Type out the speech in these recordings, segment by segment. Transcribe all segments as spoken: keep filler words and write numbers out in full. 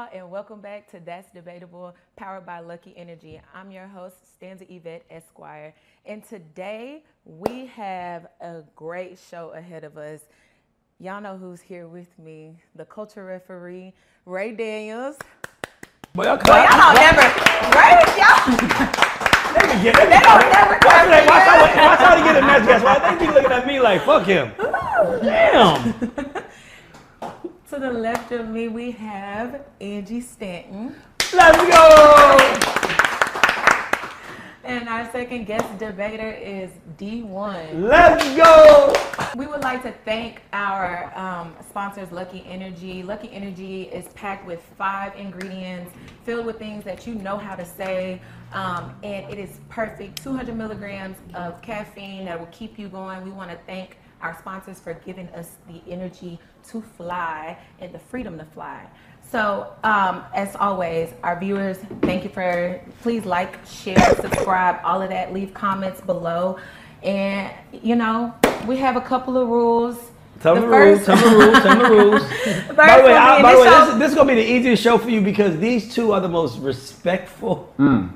and welcome back to That's Debatable, powered by Lucky Energy. I'm your host, Stanza Yvette Esquire, and today we have a great show ahead of us. Y'all know who's here with me, the culture referee, Ray Daniels. Boy, y'all, Boy, y'all don't never, Ray, y'all. They, be getting, they don't never watch, they, watch, how, watch how they get a mess. Guess what? They be looking at me like, fuck him. Damn. To the left of me, we have Angie Stanton. Let's go. And our second guest debater is D one. Let's go. We would like to thank our um, sponsors, Lucky Energy. Lucky Energy is packed with five ingredients, filled with things that you know how to say. Um, and it is perfect, two hundred milligrams of caffeine that will keep you going. We want to thank our sponsors for giving us the energy to fly and the freedom to fly. So, um, as always, our viewers, thank you for, please like, share, subscribe, all of that. Leave comments below. And, you know, we have a couple of rules. Tell them the, the rules, tell them the rules, tell them the rules. By the way, I, by the way this, is, this is going to be the easiest show for you because these two are the most respectful mm.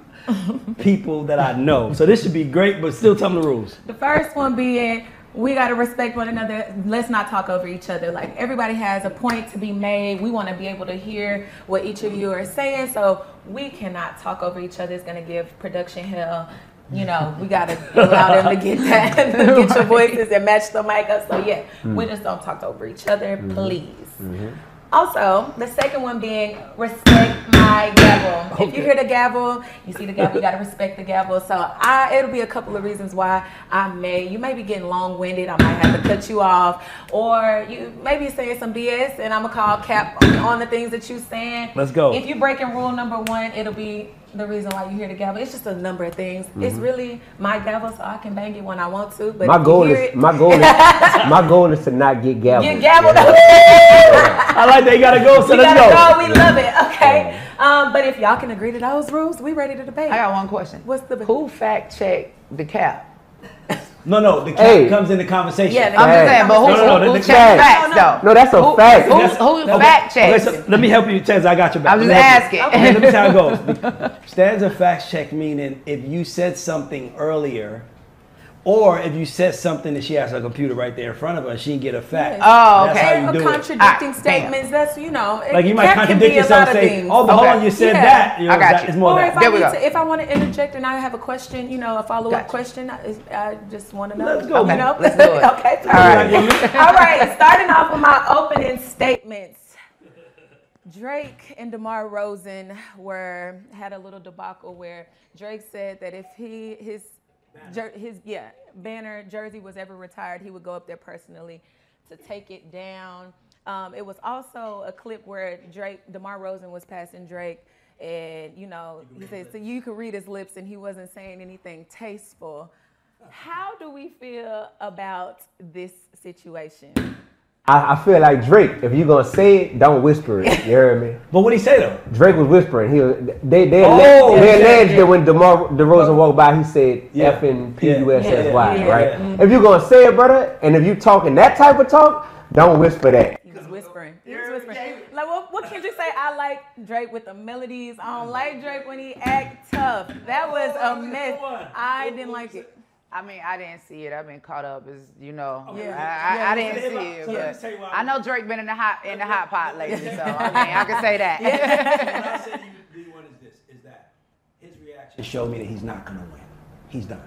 people that I know. So this should be great, but still tell them the rules. The first one being, we got to respect one another. Let's not talk over each other. Like, everybody has a point to be made. We want to be able to hear what each of you are saying. So we cannot talk over each other. It's going to give production hell. You know, we got to allow them to get that, get your voices and match the mic up. So yeah, mm. we just don't talk over each other, mm-hmm. please. Mm-hmm. Also, the second one being respect my gavel. Okay. If you hear the gavel, you see the gavel, you gotta respect the gavel. So I, it'll be a couple of reasons why I may, you may be getting long-winded, I might have to cut you off, or you may be saying some B S and I'm gonna call cap on the things that you're saying. Let's go. If you're breaking rule number one, it'll be the reason why you hear the gavel. It's just a number of things. Mm-hmm. It's really my gavel, so I can bang it when I want to. But my goal is it, my goal is my goal is to not get gaveled. Get gaveled. Yeah. I like that. You gotta go. So we let's gotta go. go. We love it. Okay. Um, but if y'all can agree to those rules, we ready to debate. I got one question. What's the who fact checked the cap? No, no, the cap hey. comes in the conversation. Yeah, I'm just saying, but who, no, no, no, who the checked facts though? No, that's a who, fact. Who, who, who okay. fact checked? Okay, so let me help you, Stanza. I got your back. I'm just asking. Okay, let me see how it goes. Stanza fact check meaning if you said something earlier, or if you said something that she has her computer right there in front of her and she can get a fact. Yes. Oh, that's okay. how you do contradicting it. statements, that's, you know, it, like you might that contradict yourself and say, things. oh, but okay. hold on, you said yeah. that. You know, I got that, you. It's more or that. if I, There we need go. to, if I want to interject and I have a question, you know, a follow-up gotcha. question, I, I just want to know. Let's go. You know? Let's do it. Okay. All right. All right. Starting off with my opening statements. Drake and DeMar Rosen were had a little debacle where Drake said that if he his Jer- his yeah banner jersey was ever retired, he would go up there personally to take it down. Um, it was also a clip where Drake, DeMar Rosen was passing Drake, and you know he said so you could read his lips, and he wasn't saying anything tasteful. How do we feel about this situation? I, I feel like Drake. If you're gonna say it, don't whisper it. You heard me? But what did he say though? Drake was whispering. He was, they they Oh, they yeah, alleged yeah. that when DeMar DeRozan walked by, he said Yeah. effing P U S S Y, Yeah, yeah, right? yeah. Mm-hmm. If you're gonna say it, brother, and if you talking that type of talk, don't whisper that. He was whispering. He was whispering. Like, what, what can you say? I like Drake with the melodies. I don't like Drake when he act tough. That was a mess. I didn't like it. I mean, I didn't see it. I've been caught up, as you know. Yeah. I, I, Yeah. I didn't So see let- it, so let me but tell you why I know Drake been in the hot in the hot pot lately, so I mean, I can say that. What I said to you, D one, is this: is that his reaction showed me that he's not gonna win. He's done.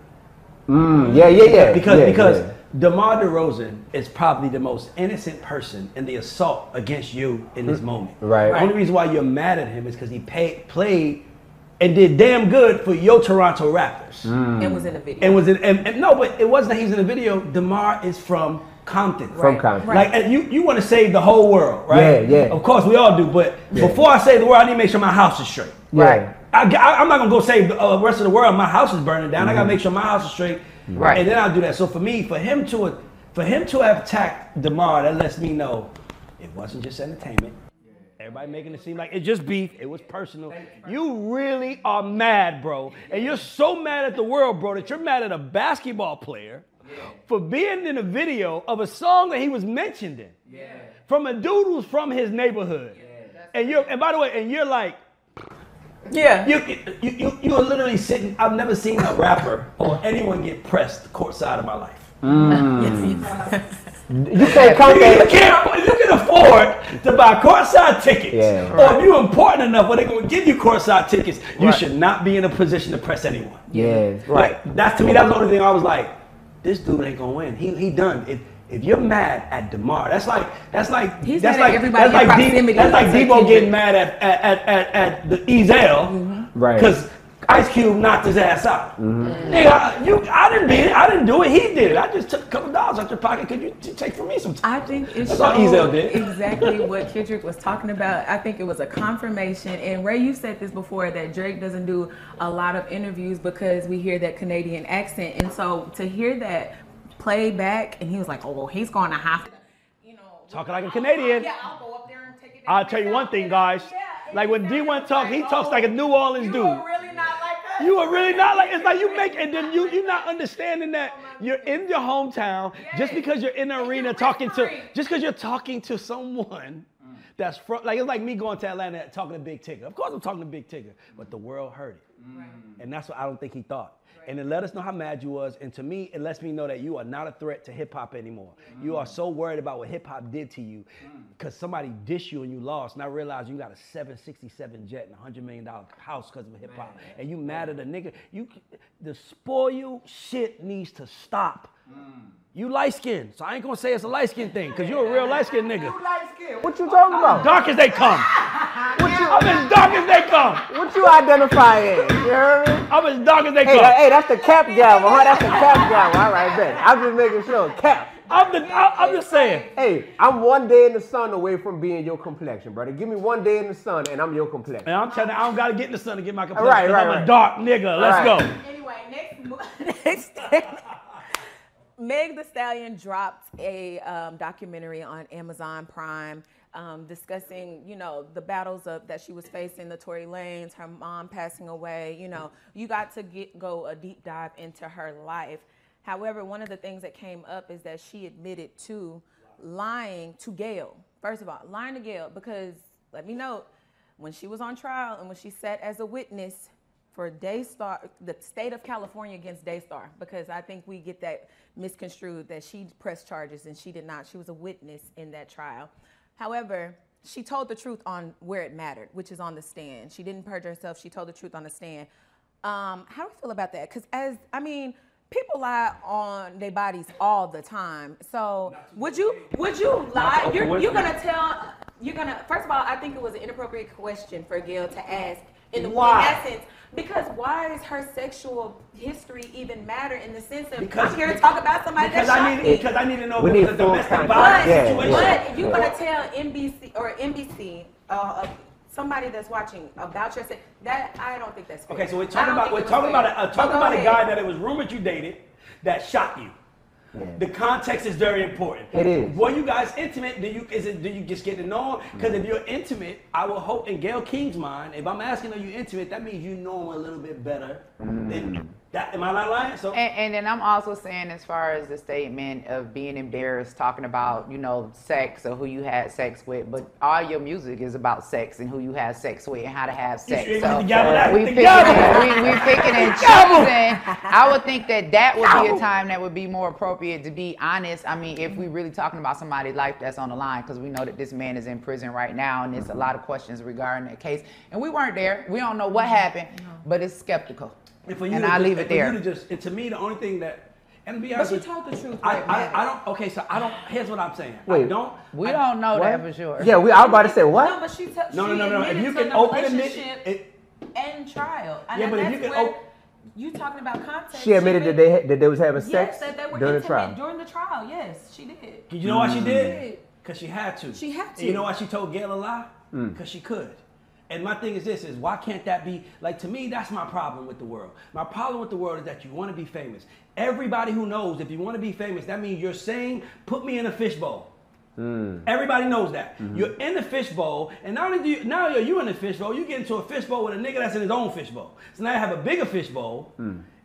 Mm, yeah, yeah, yeah. Because yeah, because yeah. DeMar DeRozan is probably the most innocent person in the assault against you in this moment. Right. The only reason why you're mad at him is because he paid, played and did damn good for your Toronto Raptors. Mm. It was in the video. And was in and, and no, but it wasn't that he's in the video. DeMar is from Compton. From Right. Compton. Right. Like and you, you want to save the whole world, right? Yeah, yeah. Of course, we all do. But Yeah. before I save the world, I need to make sure my house is straight. Right. I, I, I'm not gonna go save the uh, rest of the world. My house is burning down. Mm-hmm. I gotta make sure my house is straight, Right. and then I'll do that. So for me, for him to, for him to have attacked DeMar, that lets me know it wasn't just entertainment. Everybody making it seem like it's just beef. It was personal. You really are mad, bro, and you're so mad at the world, bro, that you're mad at a basketball player for being in a video of a song that he was mentioned in, from a dude who's from his neighborhood. and you're and by the way, and you're like, Yeah. you you you you are literally sitting. I've never seen a rapper or anyone get pressed courtside in my life. You can't come You there. can't. You can afford to buy courtside tickets, Yeah. or if you're important enough where they're going to give you courtside tickets, you Right. should not be in a position to press anyone. Yeah, right. Like, that's to me. That was the only thing I was like, this dude ain't gonna win. He he done. If if you're mad at DeMar, that's like that's like He's that's mad at like everybody that's in like D, proximity that's like to Debo Kendrick. getting mad at at at at, at the Ezel Right. because Ice Cube knocked his ass out. Nigga, you I didn't beat it. I didn't do it. He did it. I just took a couple dollars out your pocket. Could you t- take from me some time? I think it That's all showed Ezel did. exactly what Kendrick was talking about. I think it was a confirmation. And Ray, you said this before, that Drake doesn't do a lot of interviews because we hear that Canadian accent. And so to hear that play back, and he was like, oh, well, he's going to have to, you know. Talking like a Canadian. Yeah, I'll go up there and take it. I'll tell you one thing, guys. Yeah, Like when D one talk, he talks like a New Orleans You dude. are really not like us. You are really not like, it's like you make, and then you, you're not understanding that you're in your hometown just because you're in the arena talking to, just because you're talking to someone that's from, like, it's like me going to Atlanta and talking to Big Tigger. Of course I'm talking to Big Tigger, but the world heard it. And that's what I don't think he thought. And it let us know how mad you was. And to me, it lets me know that you are not a threat to hip hop anymore. You are so worried about what hip hop did to you because somebody dissed you and you lost. And I realized you got a seven sixty-seven jet and a hundred million dollar house because of hip hop. And you mad at a nigga. You, the spoil shit needs to stop. You light skinned, so I ain't gonna say it's a light skin thing, cause you're a real light skinned nigga. What you talking about? Dark as they come. I'm as dark as they come. What you identify as? You hear me? I'm as dark as they Hey, come. that, hey, that's the cap gavel, huh? That's the cap gavel. All right, bet. I'm just making sure. Cap. I'm the. I, I'm just saying. Hey, I'm one day in the sun away from being your complexion, brother. Give me one day in the sun and I'm your complexion. And I'm telling you, I don't gotta get in the sun to get my complexion. Right, right, I'm right. a dark nigga. Let's Right. go. Anyway, next, mo- next thing. Meg Thee Stallion dropped a um, documentary on Amazon Prime um, discussing, you know, the battles of that she was facing, the Tory Lanez, her mom passing away. You know, you got to get go a deep dive into her life. However, one of the things that came up is that she admitted to lying to Gayle. First of all, lying to Gayle because, let me note, when she was on trial and when she sat as a witness for Daystar, the state of California against Daystar, because I think we get that misconstrued that she pressed charges and she did not. She was a witness in that trial. However, she told the truth on where it mattered, which is on the stand. She didn't perjure herself. She told the truth on the stand. Um, how do you feel about that? Because as, I mean, people lie on their bodies all the time. So would you would you lie? You're, you're gonna tell. You're gonna. First of all, I think it was an inappropriate question for Gayle to ask. In the Why? in essence, because why does her sexual history even matter in the sense of Because- I'm here to talk about somebody Because that I shot need, me. because I need to know We what need the full domestic context. violence But, Yeah, situation. yeah. but if you're gonna tell N B C or N B C, uh, uh, somebody that's watching about your sex, that I don't think that's fair. Okay, so we're I talking don't about think we're it was talking about fair. a, uh, But talking go about a ahead. guy that it was rumored you dated that shot you. The context is very important. It is. Were you guys intimate? Do you is it do you just get to know him? Because if you're intimate, I will hope in Gayle King's mind, if I'm asking are you intimate, that means you know him a little bit better. Than that. Am I not lying? So And, and then I'm also saying, as far as the statement of being embarrassed, talking about, you know, sex or who you had sex with, but all your music is about sex and who you had sex with and how to have sex. You So ain't gonna gavel that we with picking, the gavel. and, we, we picking and choosing. I would think that that would be a time that would be more appropriate to be honest. I mean, if we really talking about somebody's life that's on the line, because we know that this man is in prison right now, and there's a lot of questions regarding that case. And we weren't there. We don't know what happened, but it's skeptical. And, for you And to I'll just, leave it and for there. you to just, and to me, the only thing that, and to be But honest she with you, told the truth. I, where it I, mattered. I don't. Okay, so I don't. Here's what I'm saying. I Wait. don't. We I, don't know that What? for sure. Yeah, we. I was about to say No, what? but she t- No, no, she no, no. If admitted you to can the open admit relationship it, and trial. And Yeah, but if that's you can where op- you talking about context. She admitted that really- they had- that they was having Yes, sex that they were during the intimate trial. during the trial. Yes, she did. you know why she did. did? Because she had to. She had And you to. know why she told Gayle a lie? Because she could. And my thing is this: is why can't that be like to me? That's my problem with the world. My problem with the world is that you want to be famous. Everybody who knows if you want to be famous, that means you're saying, "Put me in a fishbowl." Everybody knows that. You're in the fishbowl, and not only do you, now you're you in the fishbowl, you get into a fishbowl with a nigga that's in his own fishbowl. So now you have a bigger fishbowl,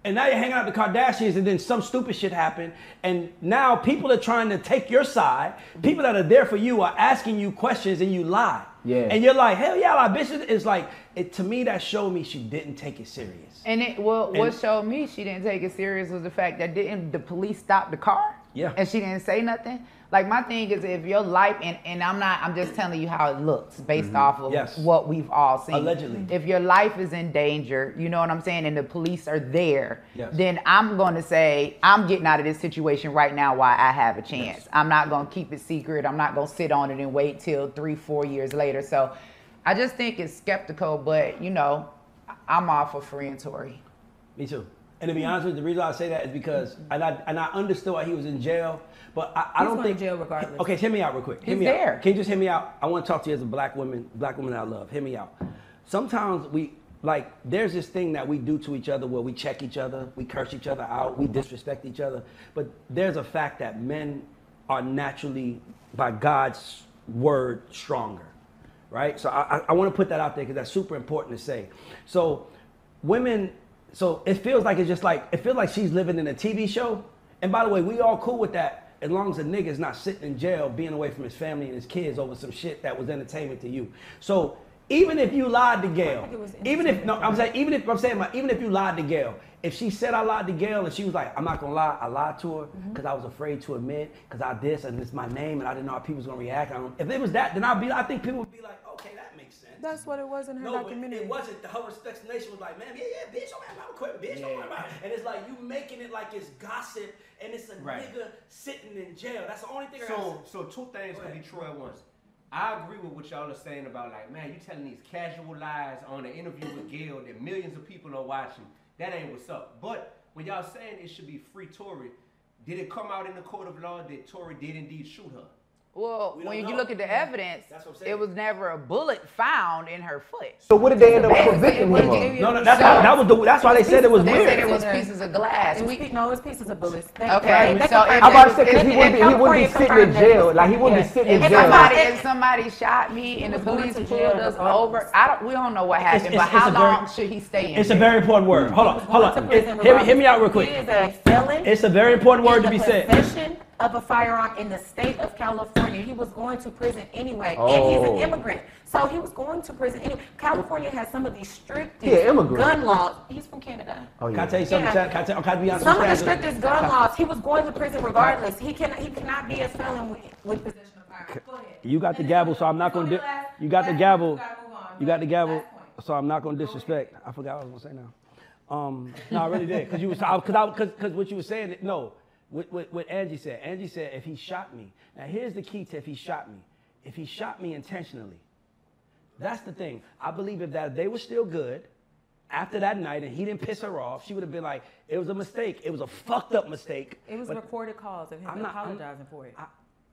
And now you're hanging out with the Kardashians, and then some stupid shit happened. And now people are trying to take your side. People that are there for you are asking you questions, and you lie. Yeah. And you're like, hell yeah, I lie. Bitch, it's like, it, to me, that showed me she didn't take it serious. And it well, And- what showed me she didn't take it serious was the fact that didn't the police stop the car? Yeah. And she didn't say nothing. Like my thing is, if your life and, and I'm not, I'm just telling you how it looks based Mm-hmm. off of Yes. what we've all seen. Allegedly. If your life is in danger, you know what I'm saying, and the police are there, Yes. then I'm going to say I'm getting out of this situation right now while I have a chance. Yes. I'm not going to keep it secret. I'm not going to sit on it and wait till three, four years later. So I just think it's skeptical, but you know, I'm all for freeing Tory. Me too. And to be honest with you, the reason I say that is because, and I and I understood why he was in jail, but I, I He's don't going think. to jail regardless. Okay, hear me out real quick. Hear He's me there. out. Can you just hear me out? I want to talk to you as a black woman, black woman that I love. Hear me out. Sometimes we, like, there's this thing that we do to each other where we check each other, we curse each other out, we disrespect each other. But there's a fact that men are naturally, by God's word, stronger. Right? So I, I, I want to put that out there because that's super important to say. So women, so it feels like it's just like, it feels like she's living in a T V show. And by the way, we all cool with that as long as a nigga's not sitting in jail being away from his family and his kids over some shit that was entertainment to you. So even if you lied to Gail, it was even if, no, I'm saying, even if, I'm saying, even if you lied to Gail, if she said I lied to Gail and she was like, I'm not gonna lie, I lied to her because I was afraid to admit, because I this and it's my name and I didn't know how people was gonna react. I don't, if it was that, then I'd be, I think people would be like, okay, that makes sense. That's what it was in her No, but documentary. it wasn't. The whole explanation was like, man, yeah, yeah, bitch, don't worry about equipment, bitch, don't worry about it. And it's like you making it like it's gossip and it's a Right. nigga sitting in jail. That's the only thing I So, so two things can be true at once. I agree with what y'all are saying about like, man, you telling these casual lies on an interview with Gail that millions of people are watching. That ain't what's up. But when y'all saying it should be free Tory, did it come out in the court of law that Tory did indeed shoot her? Well, We don't when you know. look at the evidence, That's what I'm saying. it was never a bullet found in her foot. So what did they end up Basically, convicting what him they of? gave you- No, no, that's how, that was the. That's why they said it was They weird. said it was pieces of glass. It was, We- pe- no, it was pieces of bullets. They, Okay, they, they so confirmed if I'm about to that. say, 'cause he And- wouldn't and be- he wouldn't be California sitting in confirmed that it jail. was- Like, he wouldn't be yeah. sitting in If jail. somebody, if somebody shot me and the was going police to pulled jail us regardless. over, I don't. We don't know what happened. It's- but it's- how it's a very- long should he stay in? It's a jail? very important word. Hold on, hold Going to on. prison It- Hear me, hear me out real regardless. He is quick. a felon. It's a very important word in to be the said. possession of a firearm in the state of California. He was going to prison anyway, and Oh. he's an immigrant, so he was going to prison anyway. California has some of the strictest He an immigrant. gun laws. He's from Canada. Oh, Can I tell you something? Yeah. Chad? Can I tell? Can I be honest? Some of the Chad? strictest gun laws. He was going to prison regardless. He can he cannot be a felon with, with possession of firearms. Go ahead. You got the gavel, so I'm not gonna. Di- you got the gavel. You got the gavel, so I'm not gonna disrespect. I forgot what I was gonna say now. Um, no, I really did, because you was, because I, because, because what you were saying. No, what, what, what Angie said. Angie said if he shot me. Now here's the key to if he shot me. If he shot me intentionally, that's the thing. I believe if that they were still good after that night and he didn't piss her off, she would have been like, it was a mistake. It was a fucked up mistake. It was but recorded calls of him I'm not- I'm- apologizing for it.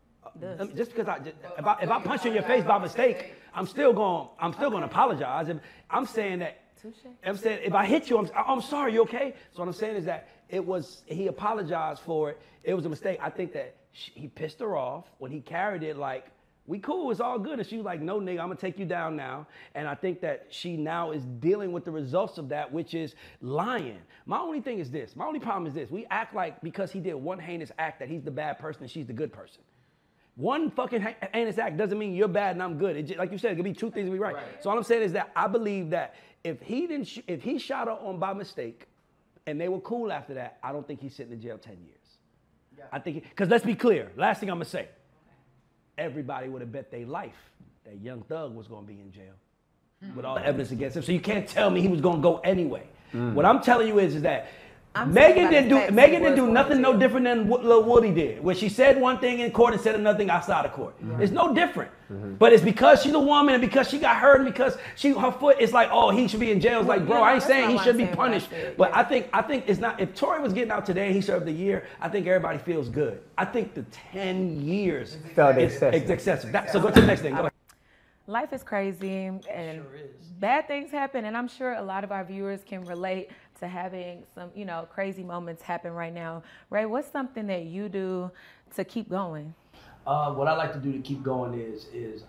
I mean, just because I just, if I if I punch you in your face by mistake, I'm still going I'm still going to apologize. If, I'm saying that. I'm saying if I hit you, I'm I'm sorry. You okay? So what I'm saying is that it was he apologized for it. It was a mistake. I think that she, he pissed her off when he carried it like, we cool, it's all good. And she was like, no, nigga, I'm gonna take you down now. And I think that she now is dealing with the results of that, which is lying. My only thing is this. My only problem is this. We act like because he did one heinous act that he's the bad person and she's the good person. One fucking heinous act doesn't mean you're bad and I'm good. It just, like you said, it could be two things to be right. right. So all I'm saying is that I believe that if he didn't, sh- if he shot her on by mistake, and they were cool after that, I don't think he's sitting in jail ten years. Yeah. I think, because let's be clear. Last thing I'm gonna say, everybody would have bet their life that Young Thug was gonna be in jail mm-hmm. with all the evidence against him. So you can't tell me he was gonna go anyway. Mm. What I'm telling you is, is that. I'm Megan didn't do saying Megan he didn't was do nothing going no to. different than what Lil Woody did, where she said one thing in court and said another thing outside of court. Mm-hmm. It's no different. Mm-hmm. But it's because she's a woman and because she got hurt and because she her foot is like, oh, he should be in jail. It's Well, like, bro, yeah, I ain't that's saying not he why should I'm be saying what I punished. said, But yeah. I think I think it's not, if Tory was getting out today and he served a year, I think everybody feels good. I think the ten years Felt is excessive. it's excessive. That, so go to the next thing. Go ahead. Life is crazy and bad things happen, and I'm sure a lot of our viewers can relate to having some, you know, crazy moments happen right now. Ray, what's something that you do to keep going? Uh, what I like to do to keep going is is I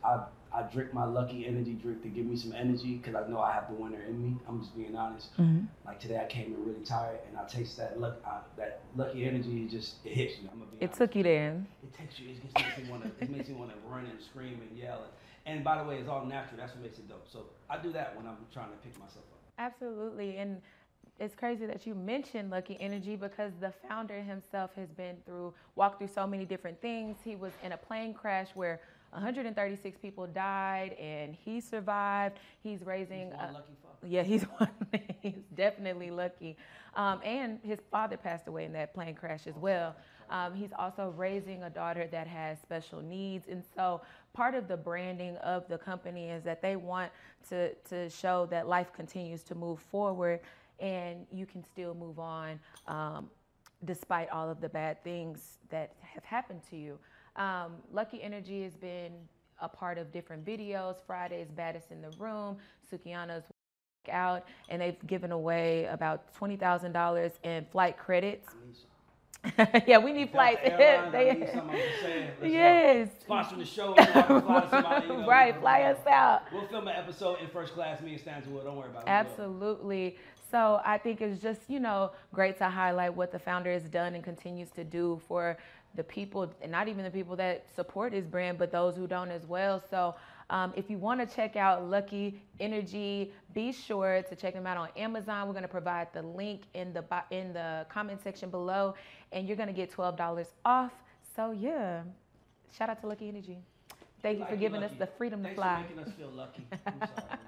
I drink my Lucky Energy drink to give me some energy because I know I have the winner in me. I'm just being honest. Mm-hmm. Like today, I came in really tired, and I taste that luck, uh, that Lucky Energy. It just it hits you. I'm gonna be It honest. took you there. It takes you. It just makes you want to. It makes you want to run and scream and yell. And, and by the way, it's all natural. That's what makes it dope. So I do that when I'm trying to pick myself up. Absolutely. And it's crazy that you mentioned Lucky Energy because the founder himself has been through, walked through so many different things. He was in a plane crash where one hundred thirty-six people died and he survived. He's raising. He's one a, lucky fuck. Yeah, he's one. He's definitely lucky. Um, and his father passed away in that plane crash as well. Um, he's also raising a daughter that has special needs. And so part of the branding of the company is that they want to, to show that life continues to move forward and you can still move on um, despite all of the bad things that have happened to you. Um, Lucky Energy has been a part of different videos. Friday's Baddest in the Room, Sukihana's out, and they've given away about twenty thousand dollars in flight credits. Yeah, we need flights. Airlines, They- I need something I'm saying. Let's, yes. uh, sponsor the show. So I can fly to somebody, you know, Right, fly us out. We'll film an episode in first class. Me and Stanton will. Don't worry about it. Absolutely. So I think it's just, you know, great to highlight what the founder has done and continues to do for the people, and not even the people that support his brand, but those who don't as well. So um, if you want to check out Lucky Energy, be sure to check them out on Amazon. We're going to provide the link in the bo- in the comment section below, and you're going to get twelve dollars off. So yeah, shout out to Lucky Energy. Thank you Like for you giving lucky. us the freedom Thanks to fly. for making us feel lucky. I'm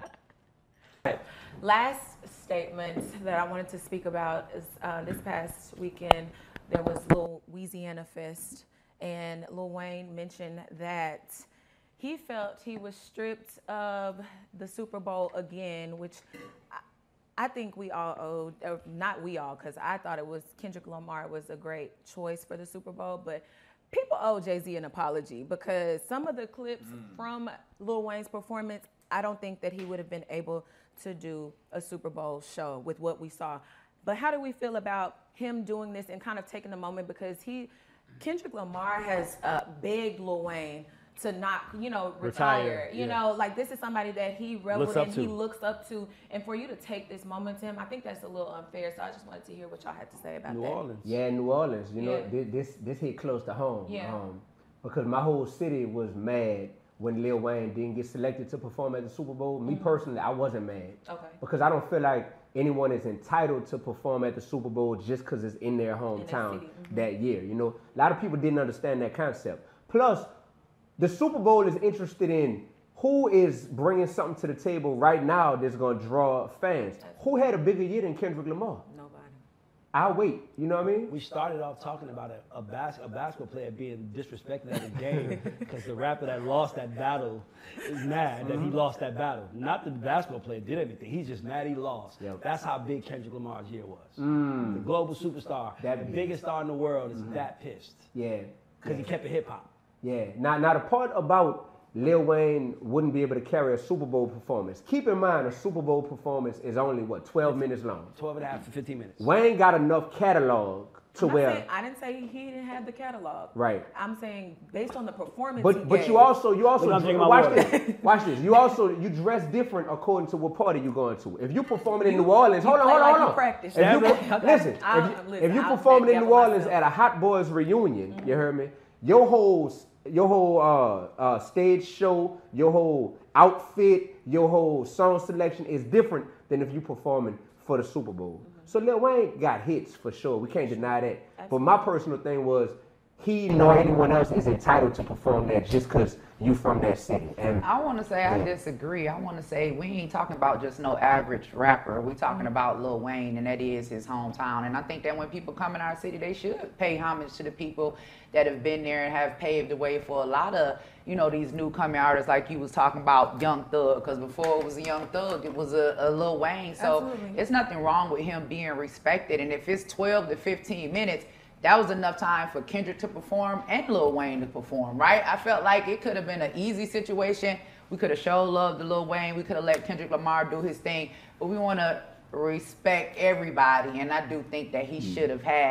sorry. Last statement that I wanted to speak about is uh, this past weekend, there was Lil Louisiana Fest, and Lil Wayne mentioned that he felt he was stripped of the Super Bowl again, which I, I think we all owed, or not we all, because I thought it was Kendrick Lamar was a great choice for the Super Bowl, but people owe Jay-Z an apology because some of the clips mm. from Lil Wayne's performance, I don't think that he would have been able to do a Super Bowl show with what we saw. But how do we feel about him doing this and kind of taking the moment, because he, Kendrick Lamar has uh, begged Lil Wayne to not, you know, retire. Retire, you yeah. know, like this is somebody that he reveled Looks up in, to. he looks up to, and for you to take this moment to him, I think that's a little unfair. So I just wanted to hear what y'all had to say about New that. Orleans. Yeah, New Orleans. You know, Yeah. thi- this this hit close to home. Yeah. Um, because my whole city was mad when Lil Wayne didn't get selected to perform at the Super Bowl. Me Mm-hmm. personally, I wasn't mad. Okay. Because I don't feel like anyone is entitled to perform at the Super Bowl just because it's in their hometown city, mhm. that year. You know, a lot of people didn't understand that concept. Plus, the Super Bowl is interested in who is bringing something to the table right now that's going to draw fans. Who had a bigger year than Kendrick Lamar? Nobody. I'll wait. You know what I mean? We started off talking about a, a, bas- a basketball player being disrespected at a game because the rapper that lost that battle is mad that he lost that battle. Not that the basketball player did anything. He's just mad he lost. Yep. That's how big Kendrick Lamar's year was. Mm. The global superstar, That the big. biggest star in the world is that pissed Yeah. because he kept it hip hop. Yeah. Now, now the part about Lil Wayne wouldn't be able to carry a Super Bowl performance. Keep in mind, a Super Bowl performance is only what twelve minutes long. twelve and a half to fifteen minutes. Wayne got enough catalog to I'm not where, saying, I didn't say he didn't have the catalog. right? I'm saying based on the performance. he But but gave. you also you also Look, I'm drinking my watch water. this watch this. You also you dress different according to what party you going to. If you performing in You- New Orleans, you hold on, play hold on, like hold you on. practice. If you, Okay. per- listen, I'll- if you, listen, if you I'll performing in back New up Orleans myself. at a Hot Boys reunion, you heard me. Your whole your whole uh, uh, stage show, your whole outfit, your whole song selection is different than if you performing for the Super Bowl. So Lil Wayne got hits for sure. We can't deny that. But my personal thing was he nor anyone else is entitled to perform that just because you from that city. And I want to say I disagree. I want to say we ain't talking about just no average rapper. We talking about Lil Wayne, and that is his hometown. And I think that when people come in our city, they should pay homage to the people that have been there and have paved the way for a lot of, you know, these new coming artists like you was talking about Young Thug. Because before it was a Young Thug, it was a, a Lil Wayne. So Absolutely. it's nothing wrong with him being respected. And if it's twelve to fifteen minutes, that was enough time for Kendrick to perform and Lil Wayne to perform, right? I felt like it could have been an easy situation. We could have showed love to Lil Wayne. We could have let Kendrick Lamar do his thing. But we want to respect everybody. And I do think that he should have had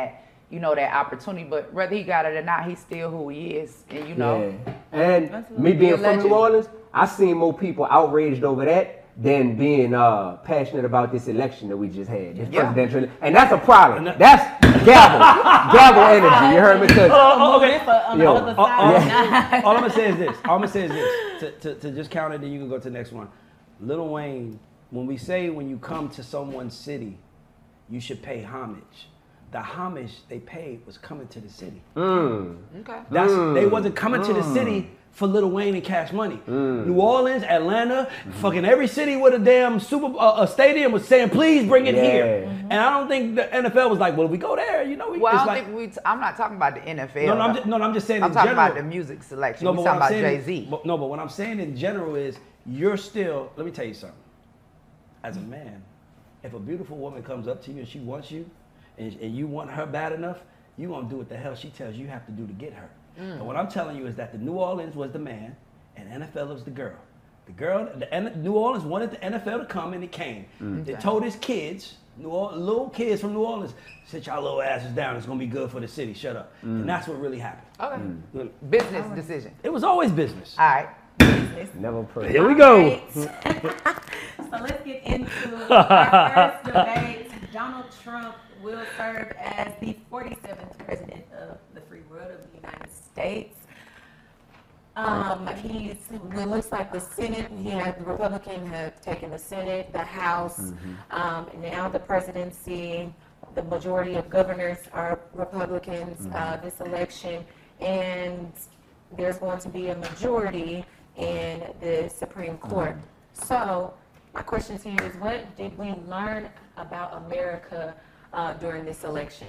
you know, that opportunity. But whether he got it or not, he's still who he is. And, you know. Yeah. And me being from New Orleans, I seen more people outraged over that than being uh, passionate about this election that we just had, this Yeah. presidential, and that's a problem. That's gavel, gavel energy. You heard me? Cause, Oh, okay. On the Yo, other All, all- side. all I'm gonna say is this. All I'm gonna say is this. To, to, to just count it, then you can go to the next one. Lil Wayne, when we say when you come to someone's city, you should pay homage. The homage they paid was coming to the city. mm, Okay. That's Mm. they wasn't coming to the city for Lil Wayne and Cash Money. New Orleans, Atlanta, fucking every city with a damn super uh, a stadium was saying, please bring it Yeah. here. And I don't think the N F L was like, well, if we go there, you know, we. Well, I it's don't like, think we. T- I'm not talking about the N F L. no, no, I'm though. just, no, no, I'm just saying I'm in talking general. about the music selection. No, we but talking what about I'm saying, Jay Z. but- no, but what I'm saying in general is you're still. Let me tell you something. As a man, if a beautiful woman comes up to you and she wants you, and, and you want her bad enough, you gonna do what the hell she tells you have to do to get her. And what I'm telling you is that the New Orleans was the man, and N F L was the girl. The girl, the N- New Orleans wanted the N F L to come, and it came. They told his kids, New Orleans, little kids from New Orleans, sit y'all little asses down. It's gonna be good for the city. Shut up. And that's what really happened. Okay. Business decision. It was always business. All right. never pray. Here we go. Right. So let's get into our first debate. Donald Trump will serve as the forty-seventh president of the free world of the United States. Um, he's, it looks like the Senate, he had, the Republicans have taken the Senate, the House, um, now the presidency, the majority of governors are Republicans, uh, this election, and there's going to be a majority in the Supreme Court. So, my question to you is, what did we learn about America uh, during this election?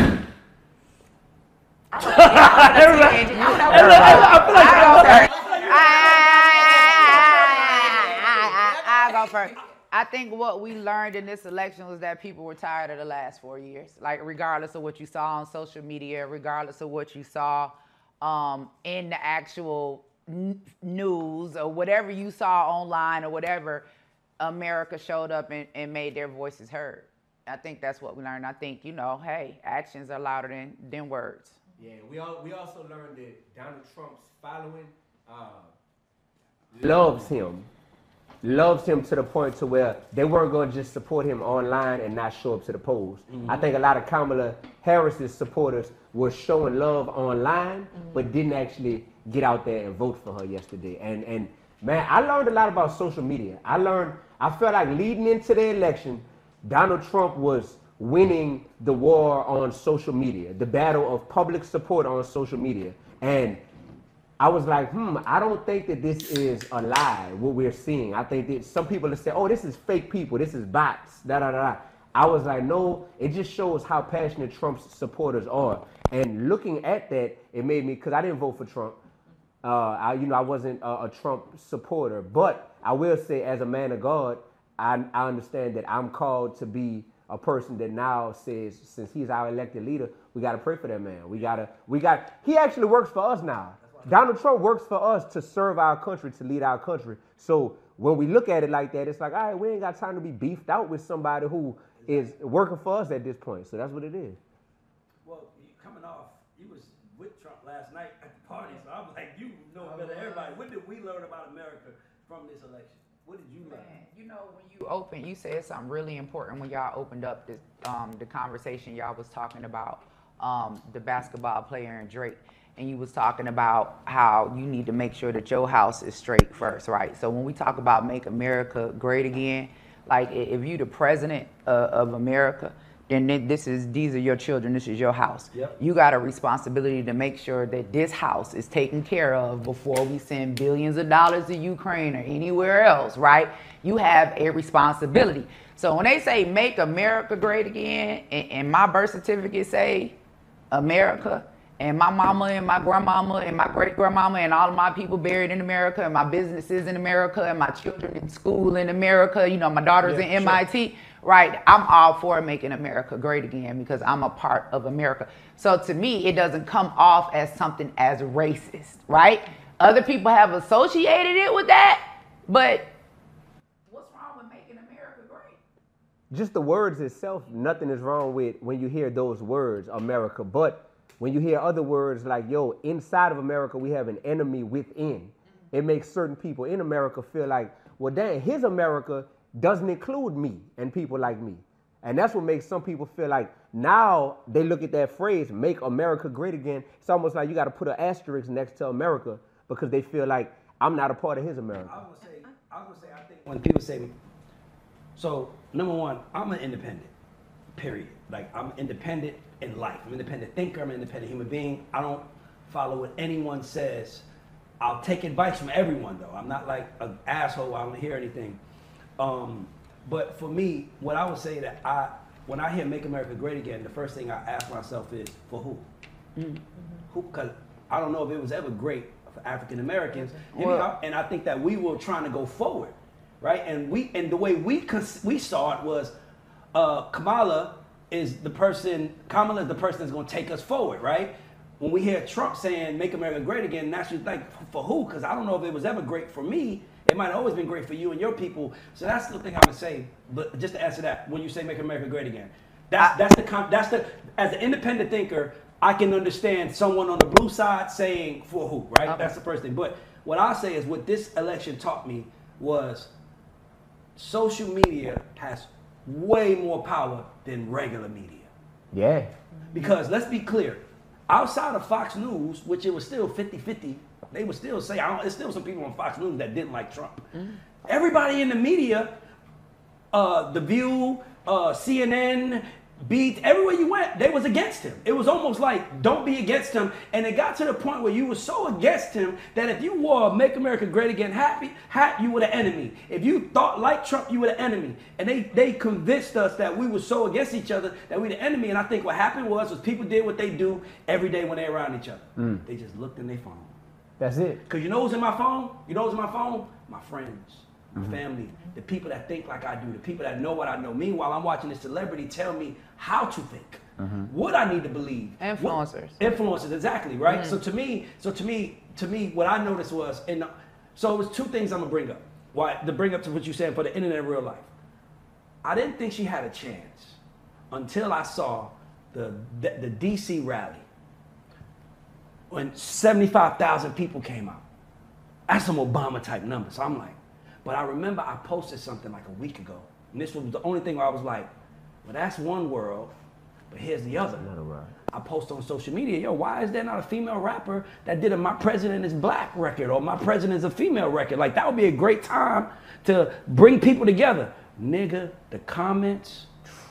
I'll go first. I think what we learned in this election was that people were tired of the last four years. Like, regardless of what you saw on social media, regardless of what you saw um, in the actual n- news or whatever you saw online or whatever, America showed up and, and made their voices heard. I think that's what we learned. I think, you know, hey, actions are louder than, than words. Yeah, we all, we also learned that Donald Trump's following uh, Loves him. Loves him to the point to where they weren't going to just support him online and not show up to the polls. I think a lot of Kamala Harris's supporters were showing love online, but didn't actually get out there and vote for her yesterday. And and man, I learned a lot about social media. I learned, I felt like leading into the election, Donald Trump was winning the war on social media, the battle of public support on social media. And I was like, hmm, I don't think that this is a lie, what we're seeing. I think that some people have said, oh, this is fake people, this is bots, da da da. I was like, no, it just shows how passionate Trump's supporters are. And looking at that, it made me, because I didn't vote for Trump. Uh, I, you know, I wasn't a, a Trump supporter. But I will say, as a man of God, I, I understand that I'm called to be a person that now says, since he's our elected leader, we got to pray for that man. We got to, we got, he actually works for us now. Donald Trump works for us to serve our country, to lead our country. So when we look at it like that, it's like, all right, we ain't got time to be beefed out with somebody who is working for us at this point. So that's what it is. Well, you coming off, you was with Trump last night at the party, so I'm like, you know better than everybody. What did we learn about America from this election? What did you learn? Man, you know, when you open, you said something really important when y'all opened up this, um, the conversation. Y'all was talking about um, the basketball player and Drake. And you was talking about how you need to make sure that your house is straight first, right? So when we talk about make America great again, like if you the president uh, of America, then this is these are your children, this is your house. Yep. You got a responsibility to make sure that this house is taken care of before we send billions of dollars to Ukraine or anywhere else, right? You have a responsibility. So when they say make America great again, and, and my birth certificate say America, and my mama and my grandmama and my great grandmama and all of my people buried in America, and my businesses in America, and my children in school in America, you know, my daughter's Yeah, in M I T, right? I'm all for making America great again because I'm a part of America. So to me, it doesn't come off as something as racist, right? Other people have associated it with that, but what's wrong with making America great? just the words itself, nothing is wrong with when you hear those words, America. But when you hear other words like, yo, inside of America, we have an enemy within. It makes certain people in America feel like, well, dang, his America doesn't include me and people like me. And that's what makes some people feel like now they look at that phrase, make America great again. It's almost like you got to put an asterisk next to America because they feel like I'm not a part of his America. I was gonna say, I was gonna say, I think when people say, so number one, I'm an independent, period. Like I'm independent in life. I'm an independent thinker. I'm an independent human being. I don't follow what anyone says. I'll take advice from everyone though. I'm not like an asshole. I don't hear anything. Um, but for me, what I would say that I, when I hear "Make America Great Again," the first thing I ask myself is, for who? Mm-hmm. Who? Because I don't know if it was ever great for African Americans, well, and I think that we were trying to go forward, right? And we, and the way we we saw it was, uh, Kamala is the person. Kamala is the person that's going to take us forward, right? When we hear Trump saying "Make America Great Again," naturally like, for who? Because I don't know if it was ever great for me. It might have always been great for you and your people. So that's the thing I would say. But just to answer that, when you say "Make America Great Again," that's that's the that's the as an independent thinker, I can understand someone on the blue side saying for who, right? Okay. That's the first thing. But what I say is what this election taught me was social media has way more power than regular media. Yeah. Because let's be clear, outside of Fox News, which it was still fifty-fifty, they would still say, I don't, there's still some people on Fox News that didn't like Trump. Mm-hmm. Everybody in the media, uh, The View, uh, C N N, Beat, everywhere you went, they was against him. It was almost like, don't be against him. And it got to the point where you were so against him that if you wore a "Make America Great Again" happy hat, you were the enemy. If you thought like Trump, you were the enemy. And they, they convinced us that we were so against each other that we the enemy. And I think what happened was, was people did what they do every day when they're around each other. Mm. They just looked in their phone. That's it. Because you know what's in my phone? You know what's in my phone? My friends. My mm-hmm. family, the people that think like I do, the people that know what I know. Meanwhile, I'm watching this celebrity tell me how to think, mm-hmm. what I need to believe. Influencers. What, influencers, exactly, right? Mm-hmm. So to me, so to me, to me, what I noticed was, and so it was two things I'm gonna bring up. Why to bring up to what you said for the internet in real life. I didn't think she had a chance until I saw the the, the D C rally when seventy-five thousand people came out. That's some Obama type numbers. So I'm like. But I remember I posted something like a week ago. And this was the only thing where I was like, well, that's one world, but here's the other. Another world. I post on social media, yo, why is there not a female rapper that did a "My President is Black" record or "My President is a Female" record? Like, that would be a great time to bring people together. Nigga, the comments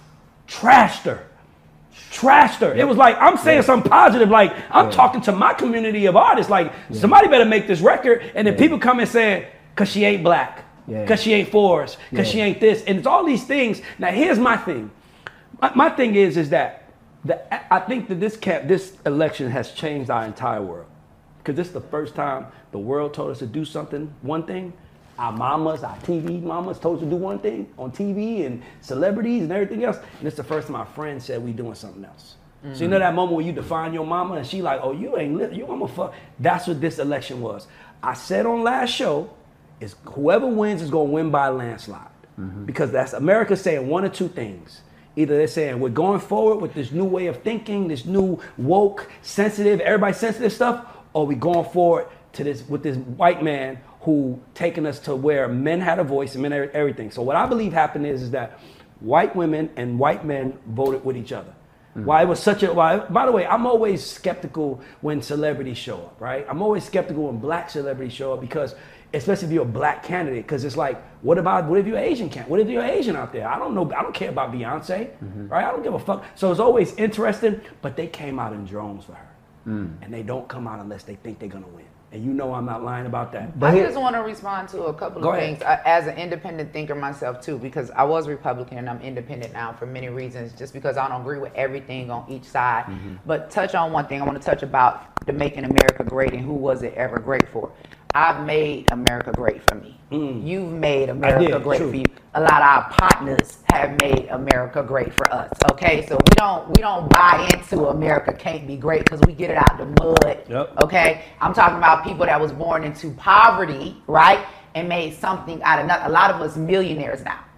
trashed her. Trashed her. It was like, I'm saying yeah. something positive. Like, I'm yeah. talking to my community of artists. Like, yeah. somebody better make this record. And then yeah. people come and saying, because she ain't black, because yeah. she ain't for us, because yeah. she ain't this. And it's all these things. Now, here's my thing. My, my thing is, is that the, I think that this camp, this election has changed our entire world. Because this is the first time the world told us to do something, one thing. Our mamas, our T V mamas told us to do one thing on T V and celebrities and everything else. And it's the first time our friend said we doing something else. Mm-hmm. So you know that moment where you define your mama and she like, oh, you ain't li- you mama fuck. That's what this election was. I said on last show, is whoever wins is gonna win by a landslide. Mm-hmm. Because that's America saying one or two things. Either they're saying we're going forward with this new way of thinking, this new woke, sensitive, everybody sensitive stuff, or we going forward to this with this white man who taking us to where men had a voice and men had everything. So what I believe happened is, is that white women and white men voted with each other. Mm-hmm. Why it was such a, why, by the way, I'm always skeptical when celebrities show up, right? I'm always skeptical when black celebrities show up because, especially if you're a black candidate, because it's like, what about, what if you're Asian candidate? What if you're Asian out there? I don't know, I don't care about Beyonce, mm-hmm. right? I don't give a fuck. So it's always interesting, but they came out in drones for her. Mm. And they don't come out unless they think they're gonna win. And you know I'm not lying about that. But I just want to respond to a couple of things uh, as an independent thinker myself too, because I was Republican and I'm independent now for many reasons, just because I don't agree with everything on each side. Mm-hmm. But touch on one thing. I want to touch about the Making America Great and who was it ever great for. I've made America great for me. Mm. You've made America great true. for you. A lot of our partners have made America great for us. Okay, so we don't we don't buy into America can't be great because we get it out the mud. Yep. Okay, I'm talking about people that was born into poverty, right, and made something out of nothing. A lot of us millionaires now.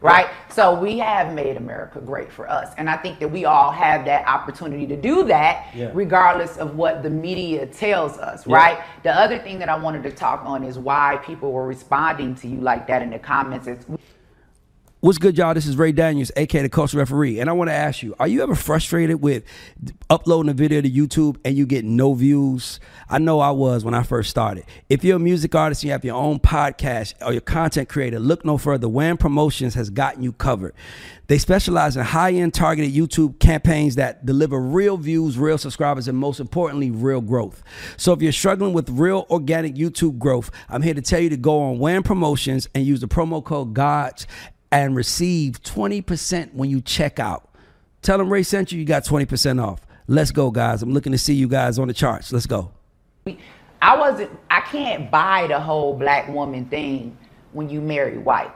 right? So we have made America great for us. And I think that we all have that opportunity to do that, Yeah. regardless of what the media tells us, Yeah. right? The other thing that I wanted to talk on is why people were responding to you like that in the comments. It's, What's good, y'all? This is Ray Daniels, aka the Culture Referee, and I want to ask you: are you ever frustrated with uploading a video to YouTube and you get no views? I know I was when I first started. If you're a music artist and you have your own podcast or your content creator, look no further. Wham Promotions has gotten you covered. They specialize in high-end targeted YouTube campaigns that deliver real views, real subscribers, and most importantly, real growth. So if you're struggling with real organic YouTube growth, I'm here to tell you to go on Wham Promotions and use the promo code GODS and receive twenty percent when you check out. Tell them Ray sent you, you got twenty percent off. Let's go, guys. I'm looking to see you guys on the charts. Let's go. I wasn't, I can't buy the whole black woman thing when you marry white,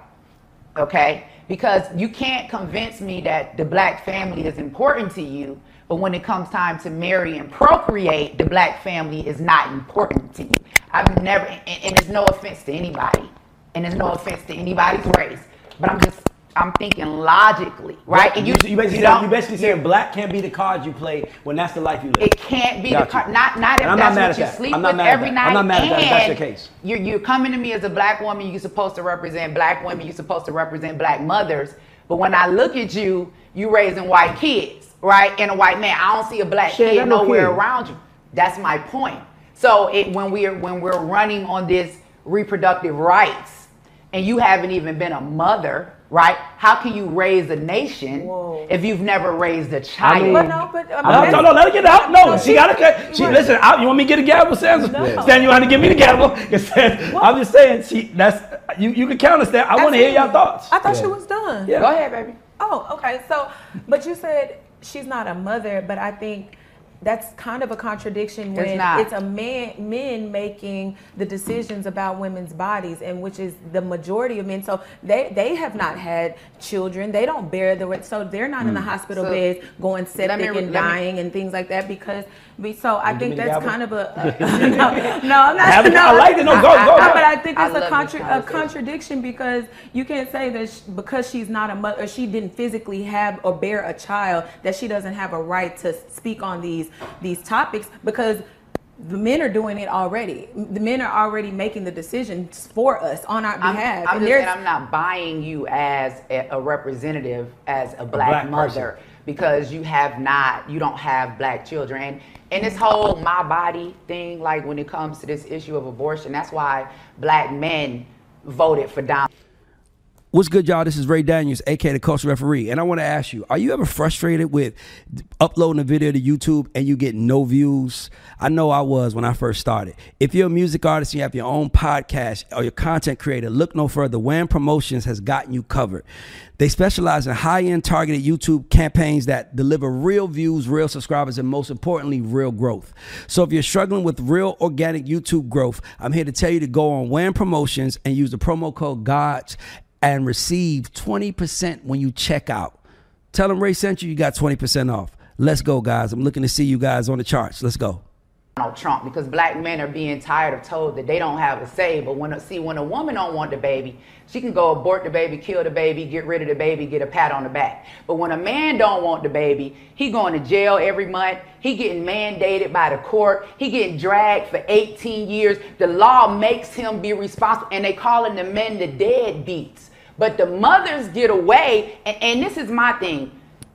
okay? Because you can't convince me that the black family is important to you, but when it comes time to marry and procreate, the black family is not important to you. I've never, and, and it's no offense to anybody, and it's no offense to anybody's race, but I'm just, I'm thinking logically, right? And you, you, you basically, you don't, you basically saying black can't be the cards you play when that's the life you live. it can't be Got the you. car, not not if And I'm not that's mad what at you that. sleep I'm not with mad at every that. night. I'm not mad at that if that's and your case. You're you're coming to me as a black woman. You're supposed to represent black women. You're supposed to represent black mothers. But when I look at you, you raising white kids, right? And a white man. I don't see a black Shit, kid I know nowhere kids. around you. That's my point. So it, when we're when we're running on this reproductive rights, and you haven't even been a mother, right? How can you raise a nation Whoa. if you've never raised a child? mean- But no, but I mean, No, that's- no, no, let her get it out. No, No, she she- got to. She right. listen. I, you want me to get a gavel, Stan? No. Stan, you want to give me the gavel? 'Cause Stan, I'm just saying. She, that's you. You can count us there. I want to hear your thoughts. I thought she Yeah. was done. Yeah. Go ahead, baby. Oh, okay. So, but you said she's not a mother, but I think that's kind of a contradiction when It's not. it's a man, men making the decisions about women's bodies, and which is the majority of men. So they they have not had children. They don't bear the so they're not in the hospital So, beds going septic me- and let me- dying and things like that because. we- So I give think me the that's gavel? kind of a, a no, no, I'm not. Have it- no, I like it. No, go, go, no, go. but I think I it's a, love contra- this a conversation. contradiction because you can't say that sh- because she's not a mother, or she didn't physically have or bear a child, that she doesn't have a right to speak on these these topics because the men are doing it already. The men are already making the decisions for us on our I'm, behalf. I'm And just there's- saying I'm not buying you as a, a representative, as a black, black mother, person. because you have not, you don't have black children. And, and this whole my body thing, like when it comes to this issue of abortion, that's why black men voted for Donald. What's good, y'all? This is Ray Daniels, aka the Culture Referee, and I want to ask you: are you ever frustrated with uploading a video to YouTube and you get no views? I know I was when I first started. If you're a music artist and you have your own podcast or your content creator, look no further. Wham Promotions has gotten you covered. They specialize in high-end targeted YouTube campaigns that deliver real views, real subscribers, and most importantly, real growth. So if you're struggling with real organic YouTube growth, I'm here to tell you to go on Wham Promotions and use the promo code GODS and receive twenty percent when you check out. Tell them Ray sent you, you got twenty percent off. Let's go, guys. I'm looking to see you guys on the charts. Let's go. Donald Trump, because black men are being tired of told that they don't have a say. But when see when a woman don't want the baby, she can go abort the baby, kill the baby, get rid of the baby, get a pat on the back. But when a man don't want the baby, he going to jail every month. He getting mandated by the court. He getting dragged for eighteen years. The law makes him be responsible, and they calling the men the deadbeats. But the mothers get away, and, and this is my thing.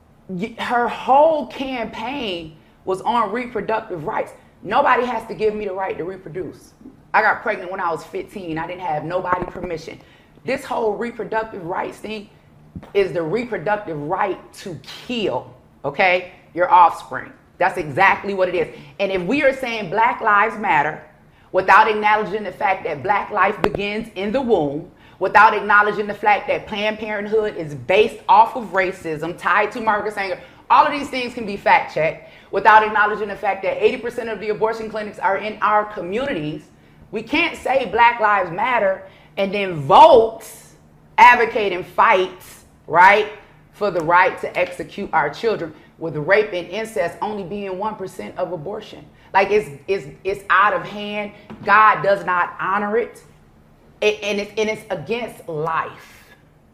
Her whole campaign was on reproductive rights. Nobody has to give me the right to reproduce. I got pregnant when I was fifteen. I didn't have nobody permission. This whole reproductive rights thing is the reproductive right to kill, okay, your offspring. That's exactly what it is. And if we are saying Black Lives Matter without acknowledging the fact that black life begins in the womb, without acknowledging the fact that Planned Parenthood is based off of racism, tied to Margaret Sanger, all of these things can be fact checked, without acknowledging the fact that eighty percent of the abortion clinics are in our communities, we can't say Black Lives Matter and then vote, advocate and fight, right, for the right to execute our children, with rape and incest only being one percent of abortion. Like it's, it's, it's out of hand. God does not honor it. It, and, it's, and it's against life.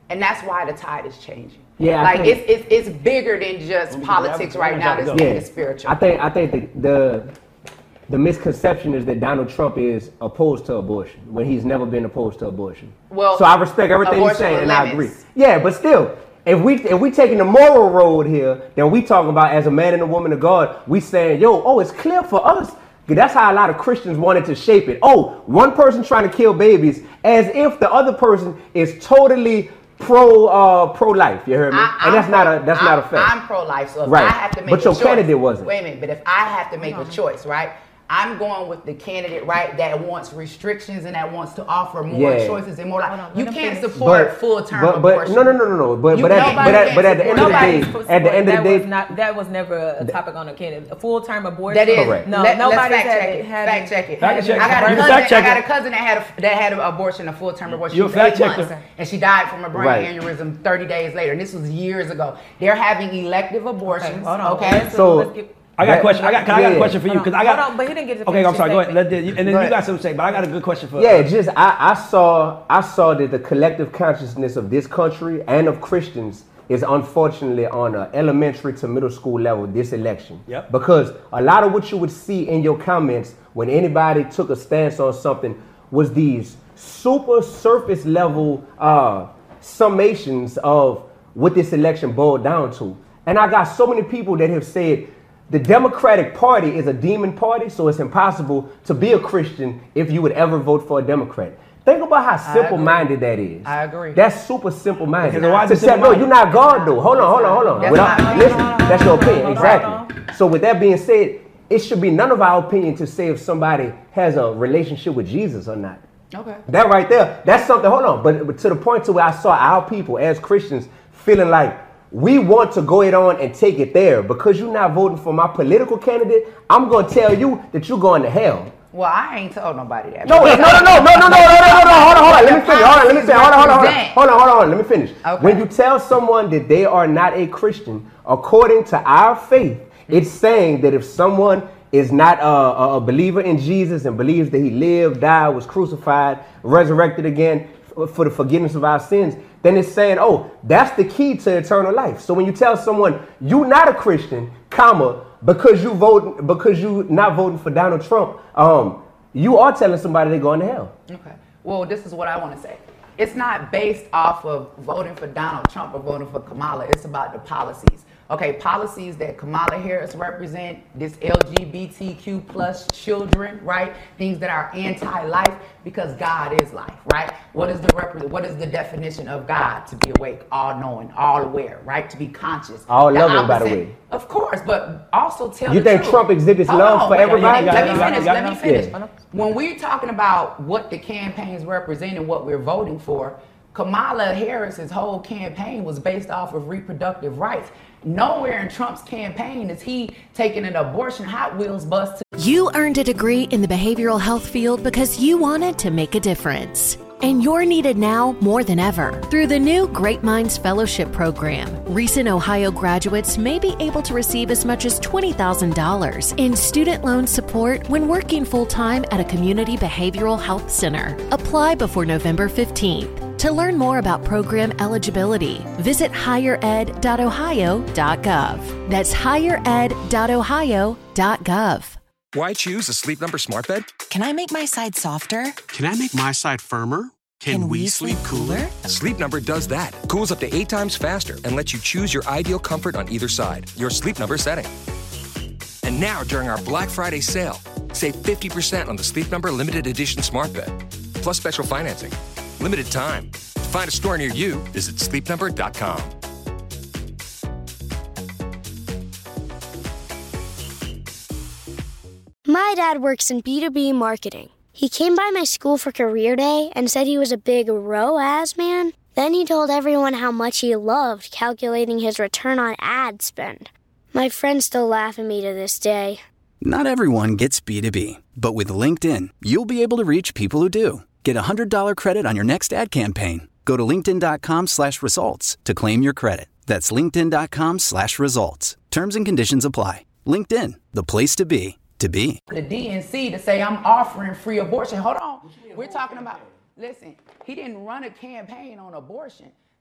And that's why the tide is changing. Yeah, I like think- it's, it's it's bigger than just politics right now. This thing is spiritual. I think I think the, the the misconception is that Donald Trump is opposed to abortion when he's never been opposed to abortion. Well, so I respect everything you're abortion saying, with and I limits. agree. Yeah, but still, if we if we taking the moral road here, then we talking about as a man and a woman of God, we saying, yo, oh, it's clear for us. That's how a lot of Christians wanted to shape it. Oh, one person trying to kill babies, as if the other person is totally pro uh, pro life. You heard me? I, and that's I'm not pro- a that's I'm, not a fact. I'm pro-life, so if Right. I have to make But a your choice, candidate wasn't. Wait a minute, but if I have to make a choice, right? I'm going with the candidate, right, that wants restrictions and that wants to offer more Yeah. choices and more. Like, Hold on, let you him can't finish. support But- full-term but, but abortion. no no no no no. But You- but at, nobody but at, but at the can end of the support- day, Nobody's at the end of that the day, was not, that was never a topic on a candidate. A full-term abortion. That is Correct. No, Let, nobody let's fact said check it it. had Fact check it. Fact check I got a it. cousin. Fact check I got it. a cousin that had a, that had an abortion, a full-term abortion. You're She a was fact eight checker. months, and she died from a brain Right. aneurysm thirty days later. And this was years ago. They're having elective abortions. hold on. Okay. Let's- So- let's get- I got a That- question. I got, I got yeah. a question for you because I got. Hold on, but he didn't get to Okay, finish I'm his sorry. Go ahead. statement. Let the, and then Go you ahead. got something to say, but I got a good question for. yeah, just I, I saw I saw that the collective consciousness of this country and of Christians is unfortunately on an elementary to middle school level this election. Yep. Because a lot of what you would see in your comments when anybody took a stance on something was these super surface level uh, summations of what this election boiled down to. And I got so many people that have said the Democratic Party is a demon party, so it's impossible to be a Christian if you would ever vote for a Democrat. Think about how simple-minded that is. I agree. That's super simple-minded. Okay, so why is To it say, no, simple-minded? you're not God, though. Hold on, hold on, hold on. That's Without- not- listen, that's your opinion, hold on, exactly. hold So with that being said, it should be none of our opinion to say if somebody has a relationship with Jesus or not. Okay. That right there, that's something, hold on, but, but to the point to where I saw our people as Christians feeling like we want to go it on and take it there. Because you're not voting for my political candidate, I'm going to tell you that you're going to hell. Well, I ain't told nobody that. No, no, no, no, no, no, no, no, no, no, no, hold on, hold on, let me finish, hold on, let me say, hold on, hold on, hold on, hold on, hold on, let me finish. Okay. When you tell someone that they are not a Christian, according to our faith, it's saying that if someone is not a, a, a believer in Jesus and believes that he lived, died, was crucified, resurrected again f- for the forgiveness of our sins, then it's saying, oh, that's the key to eternal life. So when you tell someone you're not a Christian, comma, because you vote, because you not voting for Donald Trump, um, you are telling somebody they're going to hell. Okay. Well, this is what I want to say. It's not based off of voting for Donald Trump or voting for Kamala. It's about the policies. Okay, policies that Kamala Harris represent, this L G B T Q plus children, right? Things that are anti-life, because God is life, right? What is the rep- What is the definition of God? To be awake, all-knowing, all-aware, right? To be conscious. All The loving, by the opposite- way. Of course, but also tell You the think truth. Trump exhibits Hold love on, for wait, everybody? Let me, let You me got it, finish. you got Let it. me finish. Yeah. When we're talking about what the campaigns represent and what we're voting for, Kamala Harris's whole campaign was based off of reproductive rights. Nowhere in Trump's campaign is he taking an abortion Hot Wheels bus to You earned a degree in the behavioral health field because you wanted to make a difference. And you're needed now more than ever. Through the new Great Minds Fellowship Program, recent Ohio graduates may be able to receive as much as twenty thousand dollars in student loan support when working full-time at a community behavioral health center. Apply before November fifteenth. To learn more about program eligibility, visit higher ed dot ohio dot gov. That's higher ed dot ohio dot gov. Why choose a Sleep Number smart bed? Can I make my side softer? Can I make my side firmer? Can, we sleep cooler? Sleep Number does that. Cools up to eight times faster and lets you choose your ideal comfort on either side. Your Sleep Number setting. And now during our Black Friday sale, save fifty percent on the Sleep Number limited edition smart bed, plus special financing. Limited time. To find a store near you, visit sleep number dot com. My dad works in B two B marketing. He came by my school for career day and said he was a big R O A S man. Then he told everyone how much he loved calculating his return on ad spend. My friends still laugh at me to this day. Not everyone gets B two B, but with LinkedIn, you'll be able to reach people who do. Get a one hundred dollars credit on your next ad campaign. Go to linkedin.com slash results to claim your credit. That's linkedin.com slash results. Terms and conditions apply. LinkedIn, the place to be, to be. the D N C to say I'm offering free abortion. Hold on. We're talking about, listen, he didn't run a campaign on abortion.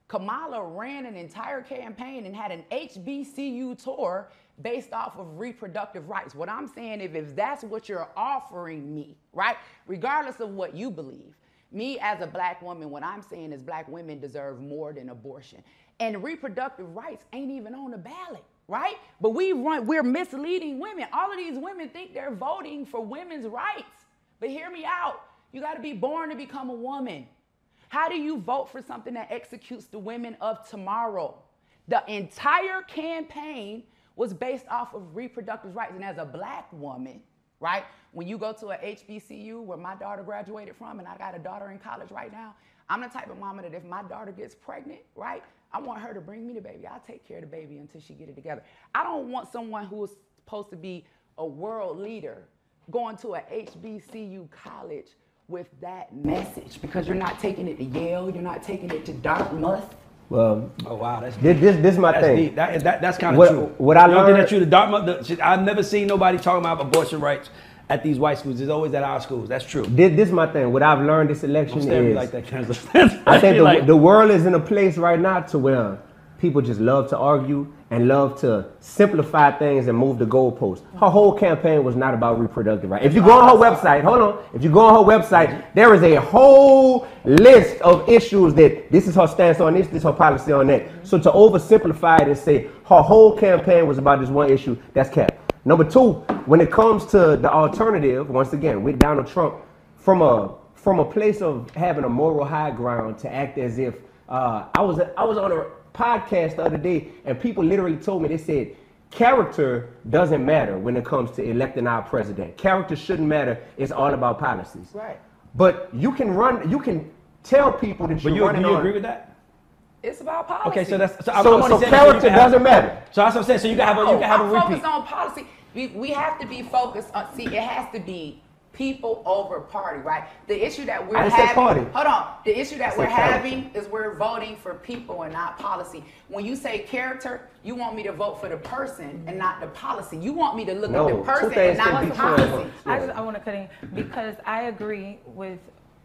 Kamala ran an entire campaign and had an H B C U tour based off of reproductive rights. What I'm saying is if that's what you're offering me, right, regardless of what you believe, me as a black woman, what I'm saying is black women deserve more than abortion. And reproductive rights ain't even on the ballot, right? But we run, we're misleading women. All of these women think they're voting for women's rights. But hear me out. You got to be born to become a woman. How do you vote for something that executes the women of tomorrow? The entire campaign was based off of reproductive rights. And as a black woman, right, when you go to a H B C U where my daughter graduated from, and I got a daughter in college right now, I'm the type of mama that if my daughter gets pregnant, right, I want her to bring me the baby. I'll take care of the baby until she get it together. I don't want someone who is supposed to be a world leader going to a H B C U college with that message, because you're not taking it to Yale, you're not taking it to Dartmouth. Well, oh wow, that's this this, this is my that's thing. Deep. That, that, that's kind of what, true. What I you don't learned, think that's true. The Dartmouth, the, I've never seen nobody talking about abortion rights at these white schools. It's always at our schools. That's true. This, this is my thing. What I've learned this election Don't is like that kind of I think the, like, the world is in a place right now to where people just love to argue and love to simplify things and move the goalposts. Her whole campaign was not about reproductive rights. If you go on her website, hold on. If you go on her website, there is a whole list of issues that this is her stance on this, this is her policy on that. So to oversimplify it and say her whole campaign was about this one issue, that's cap. Number two, when it comes to the alternative, once again, with Donald Trump, from a from a place of having a moral high ground to act as if uh, I was I was on a podcast the other day, and people literally told me, they said, character doesn't matter when it comes to electing our president. Character shouldn't matter. It's all about policies. Right. But you can run, you can tell people that but you're you, running do you on. agree with that? It's about policy. Okay, so that's so, I'm, so, I'm so saying character so doesn't have, matter. So that's what I'm saying. So you can have a you can have a I'm repeat. focused on policy. We, we have to be focused on, see, it has to be people over party, right? The issue that we're I didn't say having, party. hold on, the issue that I we're said character. having is we're voting for people and not policy. When you say character, you want me to vote for the person and not the policy. You want me to look No, at the two person things and not can the be true. policy. I just I want to cut in because I agree with.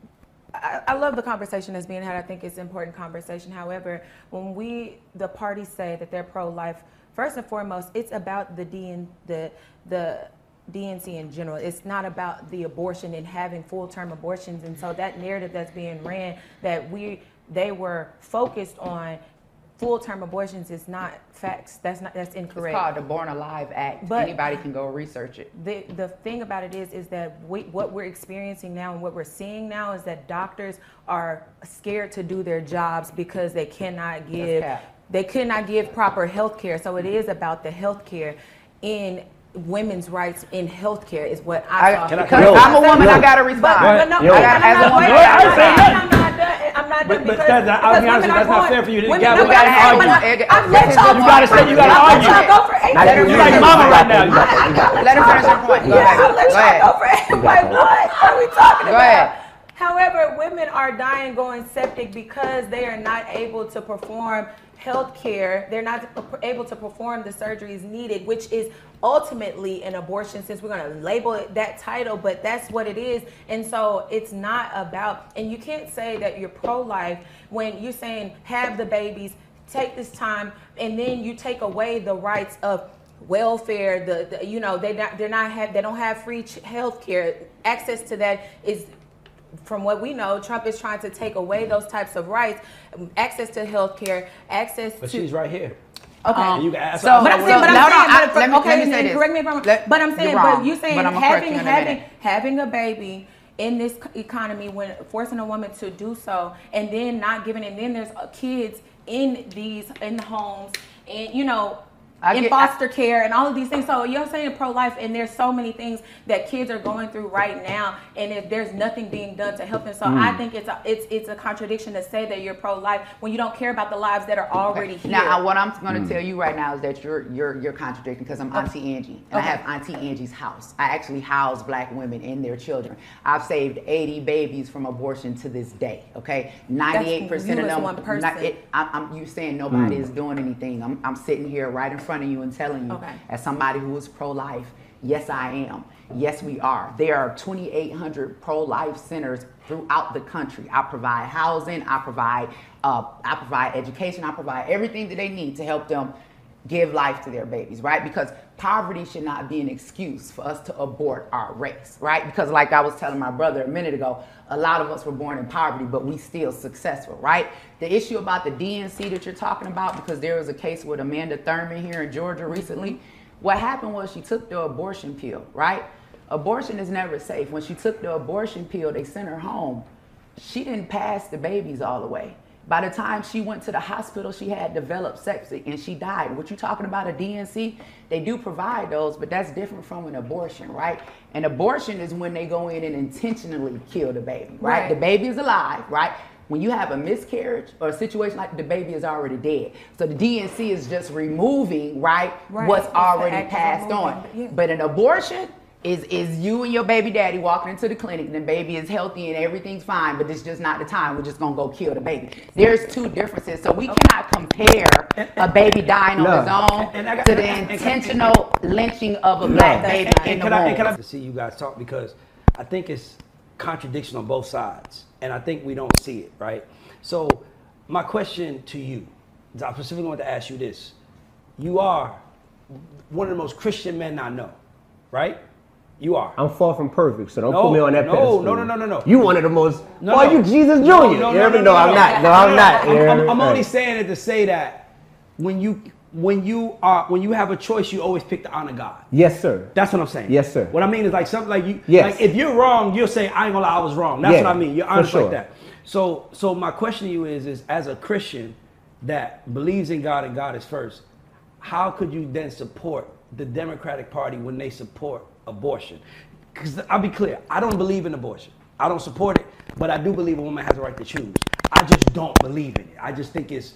I, I love the conversation that's being had. I think it's an important conversation. However, when we the parties say that they're pro-life, first and foremost, it's about the D N the the D N C in general. It's not about the abortion and having full-term abortions. And so that narrative that's being ran that we they were focused on full-term abortions is not facts. That's not that's incorrect. It's called the Born Alive Act. But anybody can go research it. The the thing about it is is that we, what we're experiencing now and what we're seeing now is that doctors are scared to do their jobs because they cannot give they cannot give proper health care. So it is about the health care in women's rights in healthcare is what I, I because yo, I'm a woman, yo, I gotta respond. But, but no, yo, I gotta, as a woman, wait, I'm not done. I'm not done but, because, but that, that, I'll be honest with you, that's not fair for you to women, gather. We gotta argue. I've let y'all You gotta say, you gotta argue. You like mama right now. Let her finish her point. Go ahead. I'll let y'all go for it. Like, what are we talking Go about? ahead. However, women are dying going septic because they are not able to perform health care. They're not able to perform the surgeries needed, which is ultimately an abortion, since we're going to label it that title, but that's what it is. And so it's not about, and you can't say that you're pro-life when you're saying have the babies, take this time, and then you take away the rights of welfare. The, the you know they not they're not have they don't have free health care. Access to that is, from what we know, Trump is trying to take away those types of rights, access to health care, access but to. But she's right here. Okay. Um, you can ask so, but I'm saying, but I'm no, saying, no, but for, let me, okay, let me say and this. correct me if I'm wrong. Let, but I'm saying, you're but you saying but having you having having a baby in this economy, when forcing a woman to do so, and then not giving, and then there's kids in these in the homes, and you know. I in get, foster I, care and all of these things. So you're saying pro-life, and there's so many things that kids are going through right now, and if there's nothing being done to help them. So mm. I think it's a it's it's a contradiction to say that you're pro-life when you don't care about the lives that are already okay. here. Now, what I'm going to mm. tell you right now is that you're you're you're contradicting, because I'm Auntie Angie, and okay. I have Auntie Angie's house. I actually house black women and their children. I've saved eighty babies from abortion to this day. Okay, ninety-eight percent of them. One person. Not, it, I, I'm you saying nobody mm. is doing anything. I'm I'm sitting here right in front confronting you and telling you, Okay. as somebody who is pro-life, yes, I am. Yes, we are. There are twenty-eight hundred pro-life centers throughout the country. I provide housing. I provide, uh, I provide education. I provide everything that they need to help them give life to their babies, right? Because poverty should not be an excuse for us to abort our race, right? Because like I was telling my brother a minute ago, a lot of us were born in poverty, but we still successful, right? The issue about the D N C that you're talking about, because there was a case with Amanda Thurman here in Georgia recently. What happened was she took the abortion pill, right? Abortion is never safe. When she took the abortion pill, they sent her home. She didn't pass the babies all the way. By the time she went to the hospital, she had developed sepsis and she died. What you talking about, a D N C? They do provide those, but that's different from an abortion, right? An abortion is when they go in and intentionally kill the baby, right? Right. The baby is alive, right? When you have a miscarriage or a situation like the baby is already dead. So the D N C is just removing, right, Right. what's It's the already act of passed removing, on. yeah. But an abortion is is you and your baby daddy walking into the clinic and the baby is healthy and everything's fine, but it's just not the time. We're just gonna go kill the baby. There's two differences. So we cannot compare a baby dying on No. his own And I got- to the and- and- intentional lynching of a black baby in And the can I, and can I womb. see you guys talk, because I think it's contradiction on both sides, and I think we don't see it, right? So my question to you, I specifically want to ask you this: you are one of the most Christian men I know, right? You are. I'm far from perfect, so don't No, put me on that no, pedestal. no, no, no, no, no. You one of the most. No, Boy, no. you Jesus Junior. No, no, you no, hear me? no, No, no, I'm no. not. No, I'm not. I'm, I'm, I'm Yeah. only saying it to say that when you when you are when you have a choice, you always pick to honor God. Yes, sir. That's what I'm saying. Yes, sir. What I mean is like something like you. Yes. Like if you're wrong, you'll say I ain't gonna lie, I was wrong. That's Yeah, what I mean. You're for honest sure. like that. So so my question to you is is as a Christian that believes in God and God is first, how could you then support the Democratic Party when they support abortion? Because I'll be clear, I don't believe in abortion. I don't support it, but I do believe a woman has a right to choose. I just don't believe in it. I just think it's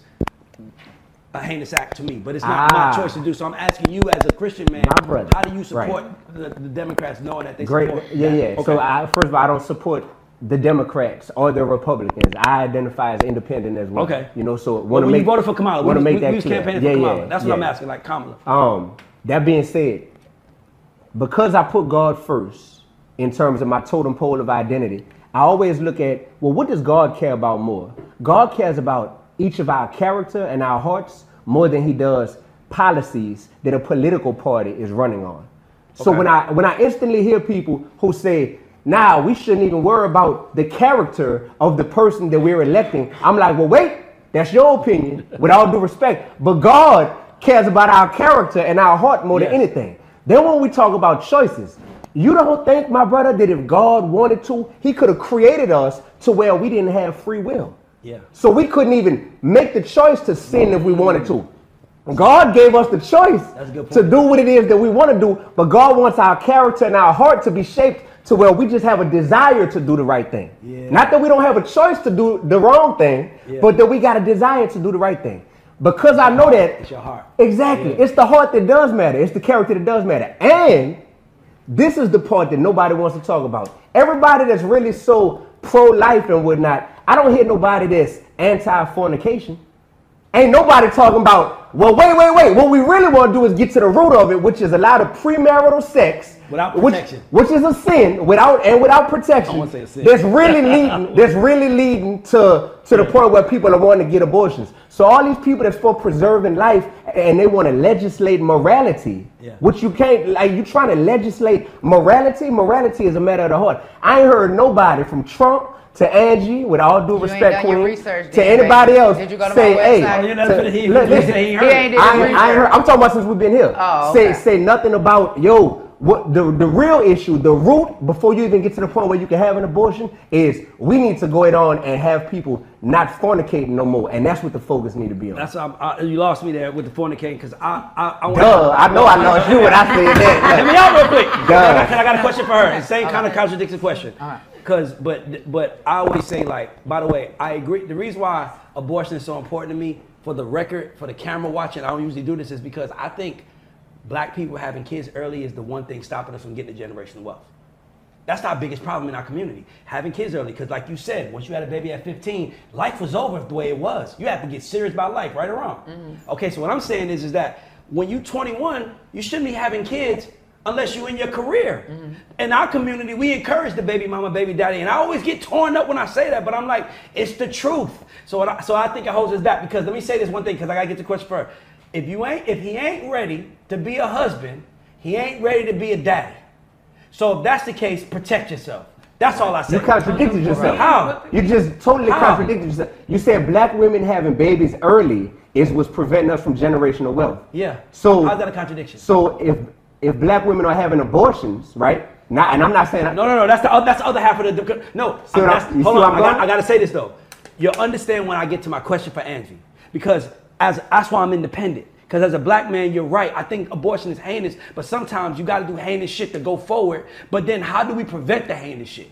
a heinous act to me, but it's not Ah. my choice to do. So I'm asking you as a Christian man, My brother. how do you support Right. the, the Democrats knowing that they Great. support Yeah, that? yeah. Okay. So I, first of all, I don't support the Democrats or the Republicans. I identify as independent as well. Okay. You know, so Well, want to when make you voted for Kamala, we want to was, make we, that we was clear. campaigning yeah, for Kamala. yeah, That's what yeah. I'm asking, like Kamala. Um, that being said, because I put God first in terms of my totem pole of identity, I always look at, well, what does God care about more? God cares about each of our character and our hearts more than he does policies that a political party is running on. So Okay. when I when I instantly hear people who say, nah, we shouldn't even worry about the character of the person that we're electing, I'm like, well, wait, that's your opinion, with all due respect. But God cares about our character and our heart more Yes. than anything. Then when we talk about choices, you don't think, my brother, that if God wanted to, he could have created us to where we didn't have free will. Yeah. So we couldn't even make the choice to sin if we wanted to. God gave us the choice That's a good to point. do what it is that we want to do, but God wants our character and our heart to be shaped to where we just have a desire to do the right thing. Yeah. Not that we don't have a choice to do the wrong thing, Yeah. but that we got a desire to do the right thing. Because I know that. It's your heart. Exactly. Yeah. It's the heart that does matter. It's the character that does matter. And this is the part that nobody wants to talk about. Everybody that's really so pro-life and whatnot, I don't hear nobody that's anti-fornication. Ain't nobody talking about, well, wait, wait, wait. What we really want to do is get to the root of it, which is a lot of premarital sex. Without which- protection. Which, is a sin, without and without protection. I won't say a sin. That's really leading, that's really leading to, to the point where people are wanting to get abortions. So all these people that's for preserving life and they want to legislate morality, Yeah. which you can't, like you trying to legislate morality. Morality is a matter of the heart. I ain't heard nobody from Trump to Angie, with all due You ain't respect, done your Queen, research, to then, anybody baby. else, Did you go to say, my hey, website? Oh, you never to- said he- look, he listen, said he He heard. ain't did I, his ain't- I ain't research. heard, I'm talking about since we've been here. Oh, say, okay. say nothing about, yo, what the, the real issue, the root, before you even get to the point where you can have an abortion, is we need to go it on and have people not fornicating no more. And that's what the focus need to be on. That's um, I, you lost me there with the fornicating because I I, I want Duh, I know I lost you when I said that. Let me out real quick. Duh. I got, I got a question for her. The same kind of Okay. contradictory question. All right. Cause, but, but I always say like, by the way, I agree. The reason why abortion is so important to me, for the record, for the camera watching, I don't usually do this, is because I think black people having kids early is the one thing stopping us from getting the generational wealth. That's our biggest problem in our community, having kids early. Because like you said, once you had a baby at fifteen, life was over the way it was. You have to get serious about life, right or wrong. Mm-hmm. Okay, so what I'm saying is, is that when you twenty-one, you shouldn't be having kids unless you're in your career. Mm-hmm. In our community, we encourage the baby mama, baby daddy, and I always get torn up when I say that, but I'm like, it's the truth. So, I, so I think it holds us back, because let me say this one thing, because I gotta get the question first. If you ain't, if he ain't ready to be a husband, he ain't ready to be a daddy. So if that's the case, protect yourself. That's all I said. You contradicted yourself. How? You just totally How? contradicted yourself. You said black women having babies early is what's preventing us from generational wealth. Yeah. So how's that a contradiction? So if if black women are having abortions, right? Not, and I'm not saying no, no, no. That's the other, that's the other half of the no. See I'm, what that's, I- you hold see on, where I'm I got, going? I got to say this though. You'll understand when I get to my question for Angie, because as that's why I'm independent. Because as a black man, you're right. I think abortion is heinous, but sometimes you got to do heinous shit to go forward. But then how do we prevent the heinous shit?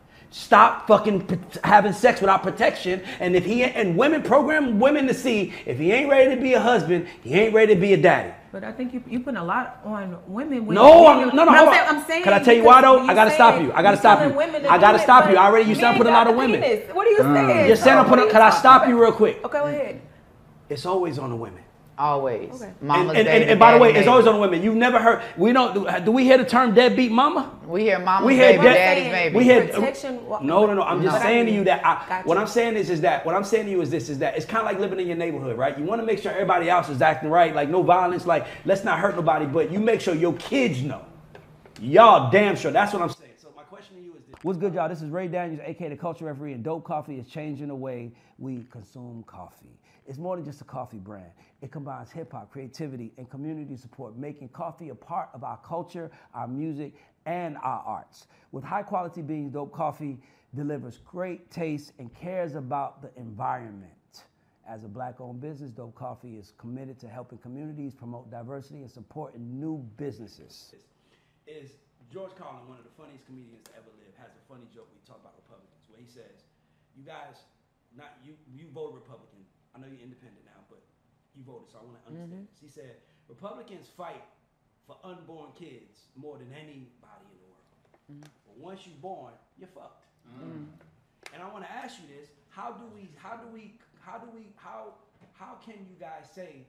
Stop fucking p- having sex without protection. And if he and women program women to see if he ain't ready to be a husband, he ain't ready to be a daddy. But I think you you putting a lot on women. When No, you- I'm, no, no, I'm hold saying, on. I'm saying Can I tell you why though? I gotta stop you. I gotta you're stop telling you. women to I do gotta it, stop but you. Already you said I'm men putting a got lot of the women. penis. What are you saying? You're saying I'm What putting. are you Can I talking stop about? you real quick? Okay, go ahead. It's always on the women. Always. Okay. Mama's And, and, baby, and, and by the daddy way, it's baby. always on the women. You've never heard. We don't. Do, do we hear the term deadbeat mama? We hear mama's We hear baby, dead- daddy's baby. We hear. Protection- No, no, no. I'm just No. saying to you that. I, Got what you. I'm saying is, is that what I'm saying to you is this: is that it's kind of like living in your neighborhood, right? You want to make sure everybody else is acting right, like no violence, like let's not hurt nobody, but you make sure your kids know. Y'all damn sure. That's what I'm saying. So my question to you is this: what's good, y'all? This is Ray Daniels, aka the Culture Referee, and Dope Coffee is changing the way we consume coffee. It's more than just a coffee brand. It combines hip hop, creativity, and community support, making coffee a part of our culture, our music, and our arts. With high quality beans, Dope Coffee delivers great taste and cares about the environment. As a black-owned business, Dope Coffee is committed to helping communities promote diversity and supporting new businesses. Is George Carlin, one of the funniest comedians to ever live, has a funny joke we talk about Republicans, where he says, "You guys, not you, you voted Republican. I know you're independent now, but you voted, so I want to understand Mm-hmm. this." He said, "Republicans fight for unborn kids more than anybody in the world. Mm-hmm. But once you're born, you're fucked." Mm-hmm. And I want to ask you this: How do we? How do we? How do we? How? How can you guys say,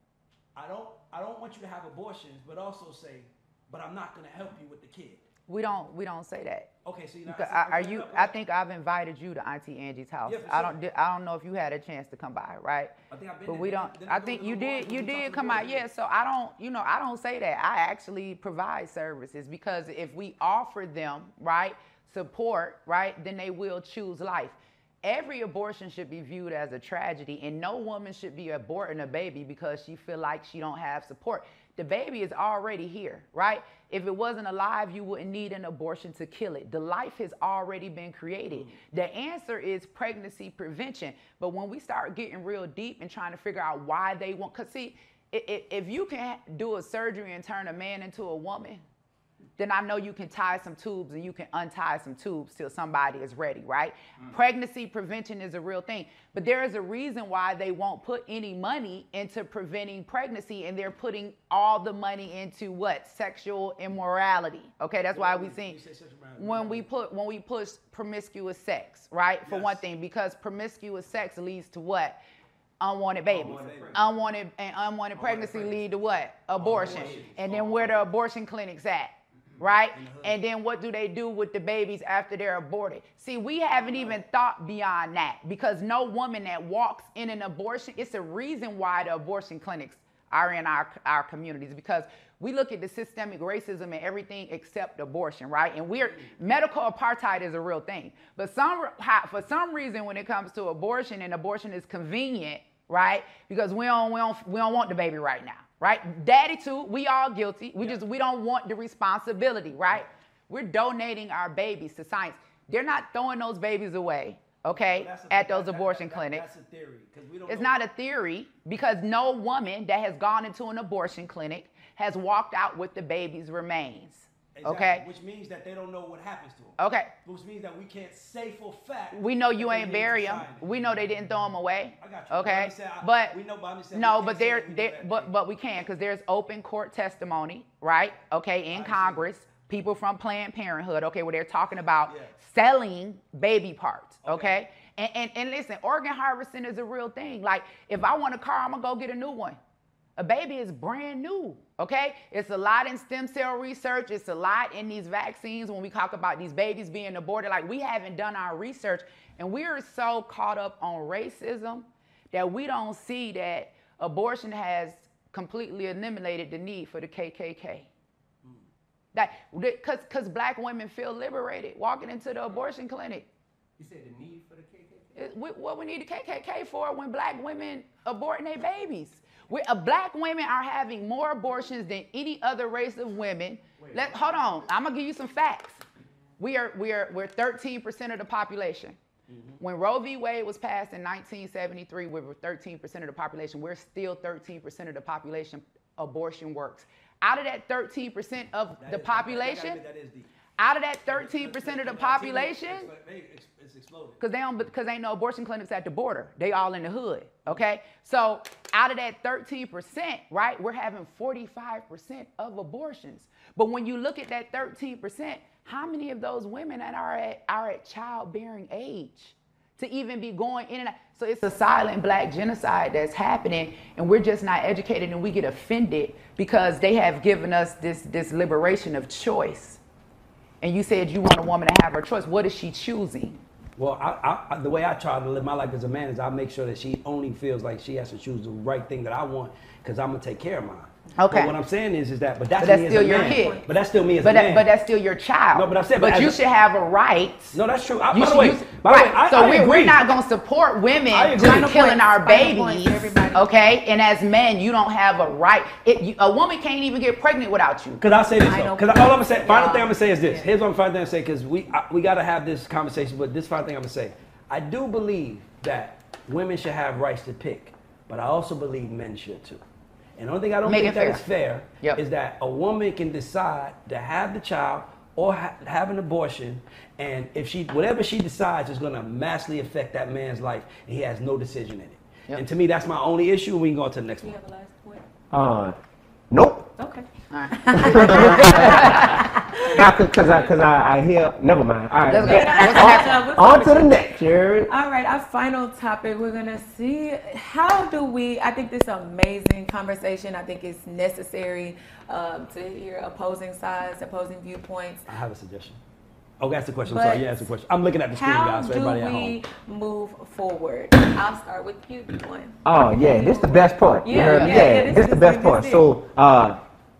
"I don't, I don't want you to have abortions," but also say, "But I'm not going to help you with the kid"? We don't we don't say that. Okay, so you're not. Because Are, are you? I think I've invited you to Auntie Angie's house. Yeah, for I sure. don't. I don't know if you had a chance to come by, right? I think I've been But there. we don't. Then I I go think to you the did. boys You when we talk did to come the out. boys. Yeah. So I don't. You know, I don't say that. I actually provide services because if we offer them right support, right, then they will choose life. Every abortion should be viewed as a tragedy, and no woman should be aborting a baby because she feel like she don't have support. The baby is already here, right? If it wasn't alive, you wouldn't need an abortion to kill it. The life has already been created. The answer is pregnancy prevention. But when we start getting real deep and trying to figure out why they want, because see, if, if you can do a surgery and turn a man into a woman, then I know you can tie some tubes and you can untie some tubes till somebody is ready, right? Mm. Pregnancy prevention is a real thing, but there is a reason why they won't put any money into preventing pregnancy, and they're putting all the money into what? Sexual immorality. Okay, that's why we see when we put when we push promiscuous sex, right? For Yes. one thing, because promiscuous sex leads to what? Unwanted babies. Unwanted and unwanted pregnancy lead to what? Abortion. And then where the abortion clinics at? Right? And then what do they do with the babies after they're aborted? See, we haven't even thought beyond that, because no woman that walks in an abortion, it's a reason why the abortion clinics are in our, our communities, because we look at the systemic racism and everything except abortion, right? And we're, medical apartheid is a real thing. But some, for some reason, when it comes to abortion, and abortion is convenient, right? Because we don't, we don't, we don't want the baby right now. Right? Daddy too, we all guilty. We yeah. just, we don't want the responsibility, right? We're donating our babies to science. They're not throwing those babies away, okay, well, a, at those that, abortion that, that, clinics. That's a theory. We don't it's know. not a theory, because no woman that has gone into an abortion clinic has walked out with the baby's remains. Exactly. Okay. Which means that they don't know what happens to them. Okay. Which means that we can't say for fact. We know you ain't bury them. We know they didn't throw them away. I got you. Okay. I, but we know, but I'm saying no, but there, there, but but we can, because there's open court testimony, right? Okay, in Congress, people from Planned Parenthood, okay, where they're talking about yeah. selling baby parts, okay. okay? And, and and listen, organ harvesting is a real thing. Like, if I want a car, I'm gonna go get a new one. A baby is brand new, okay? It's a lot in stem cell research. It's a lot in these vaccines when we talk about these babies being aborted. Like, we haven't done our research, and we are so caught up on racism that we don't see that abortion has completely eliminated the need for the K K K. Mm. That, because because black women feel liberated walking into the abortion clinic. You said the need for the K K K? It, we, what we need the K K K for when black women aborting their babies. We, uh, black women are having more abortions than any other race of women. Let, hold on, I'm gonna give you some facts. We are, we are, we're thirteen percent of the population. Mm-hmm. When Roe v. Wade was passed in nineteen seventy-three, we were thirteen percent of the population. We're still thirteen percent of the population. Abortion works. Out of that thirteen percent of that the is, population, that is the, out of that thirteen percent of the population, it's exploded. Because they don't, because ain't no abortion clinics at the border. They all in the hood. Okay, so out of that thirteen percent, right, we're having forty-five percent of abortions. But when you look at that thirteen percent, how many of those women that are at are at childbearing age to even be going in and out? So it's a silent black genocide that's happening, and we're just not educated, and we get offended because they have given us this this liberation of choice. And you said you want a woman to have her choice. What is she choosing? Well, I, I, the way I try to live my life as a man is I make sure that she only feels like she has to choose the right thing that I want, because I'm gonna take care of mine. Okay. But what I'm saying is, is that, but that's, but that's me still as a your man. kid. But that's still me as but a that, man. But that's still your child. No, but I'm saying, but, but you a, should have a right. No, that's true. I, You by should, the way, you, by right. the way, I, so I we're, agree. we're not gonna support women I agree. just Final killing points, our final babies, points, okay? And as men, you don't have a right. It, you, a woman can't even get pregnant without you. Because I say this, because all I'm gonna say, final Yeah. thing I'm gonna say is this. Yeah. Here's what I'm final thing I'm gonna say, because we I, we gotta have this conversation. But this final thing I'm gonna say, I do believe that women should have rights to pick, but I also believe men should too. And the only thing I don't Make think it that fair. is fair Yep. is that a woman can decide to have the child or ha- have an abortion, and if she, whatever she decides is gonna massively affect that man's life, and he has no decision in it. Yep. And to me, that's my only issue. We can go on to the next Do you one. have a last point? Uh, nope. Okay. All right. Because I, cause I, I hear, never mind. All right. Let's go. On, What's on to the next, Jared. All right, our final topic, we're gonna see how do we, I think this is an amazing conversation. I think it's necessary um, to hear opposing sides, opposing viewpoints. I have a suggestion. Oh, that's the question. But I'm sorry. Yeah, that's the question. I'm looking at the screen, How guys, so do everybody at we home. move forward? I'll start with you, D one. Oh, yeah, this is the best part. You Yeah, heard me? yeah, Yeah, yeah, this this is the is- best this part. is So, uh,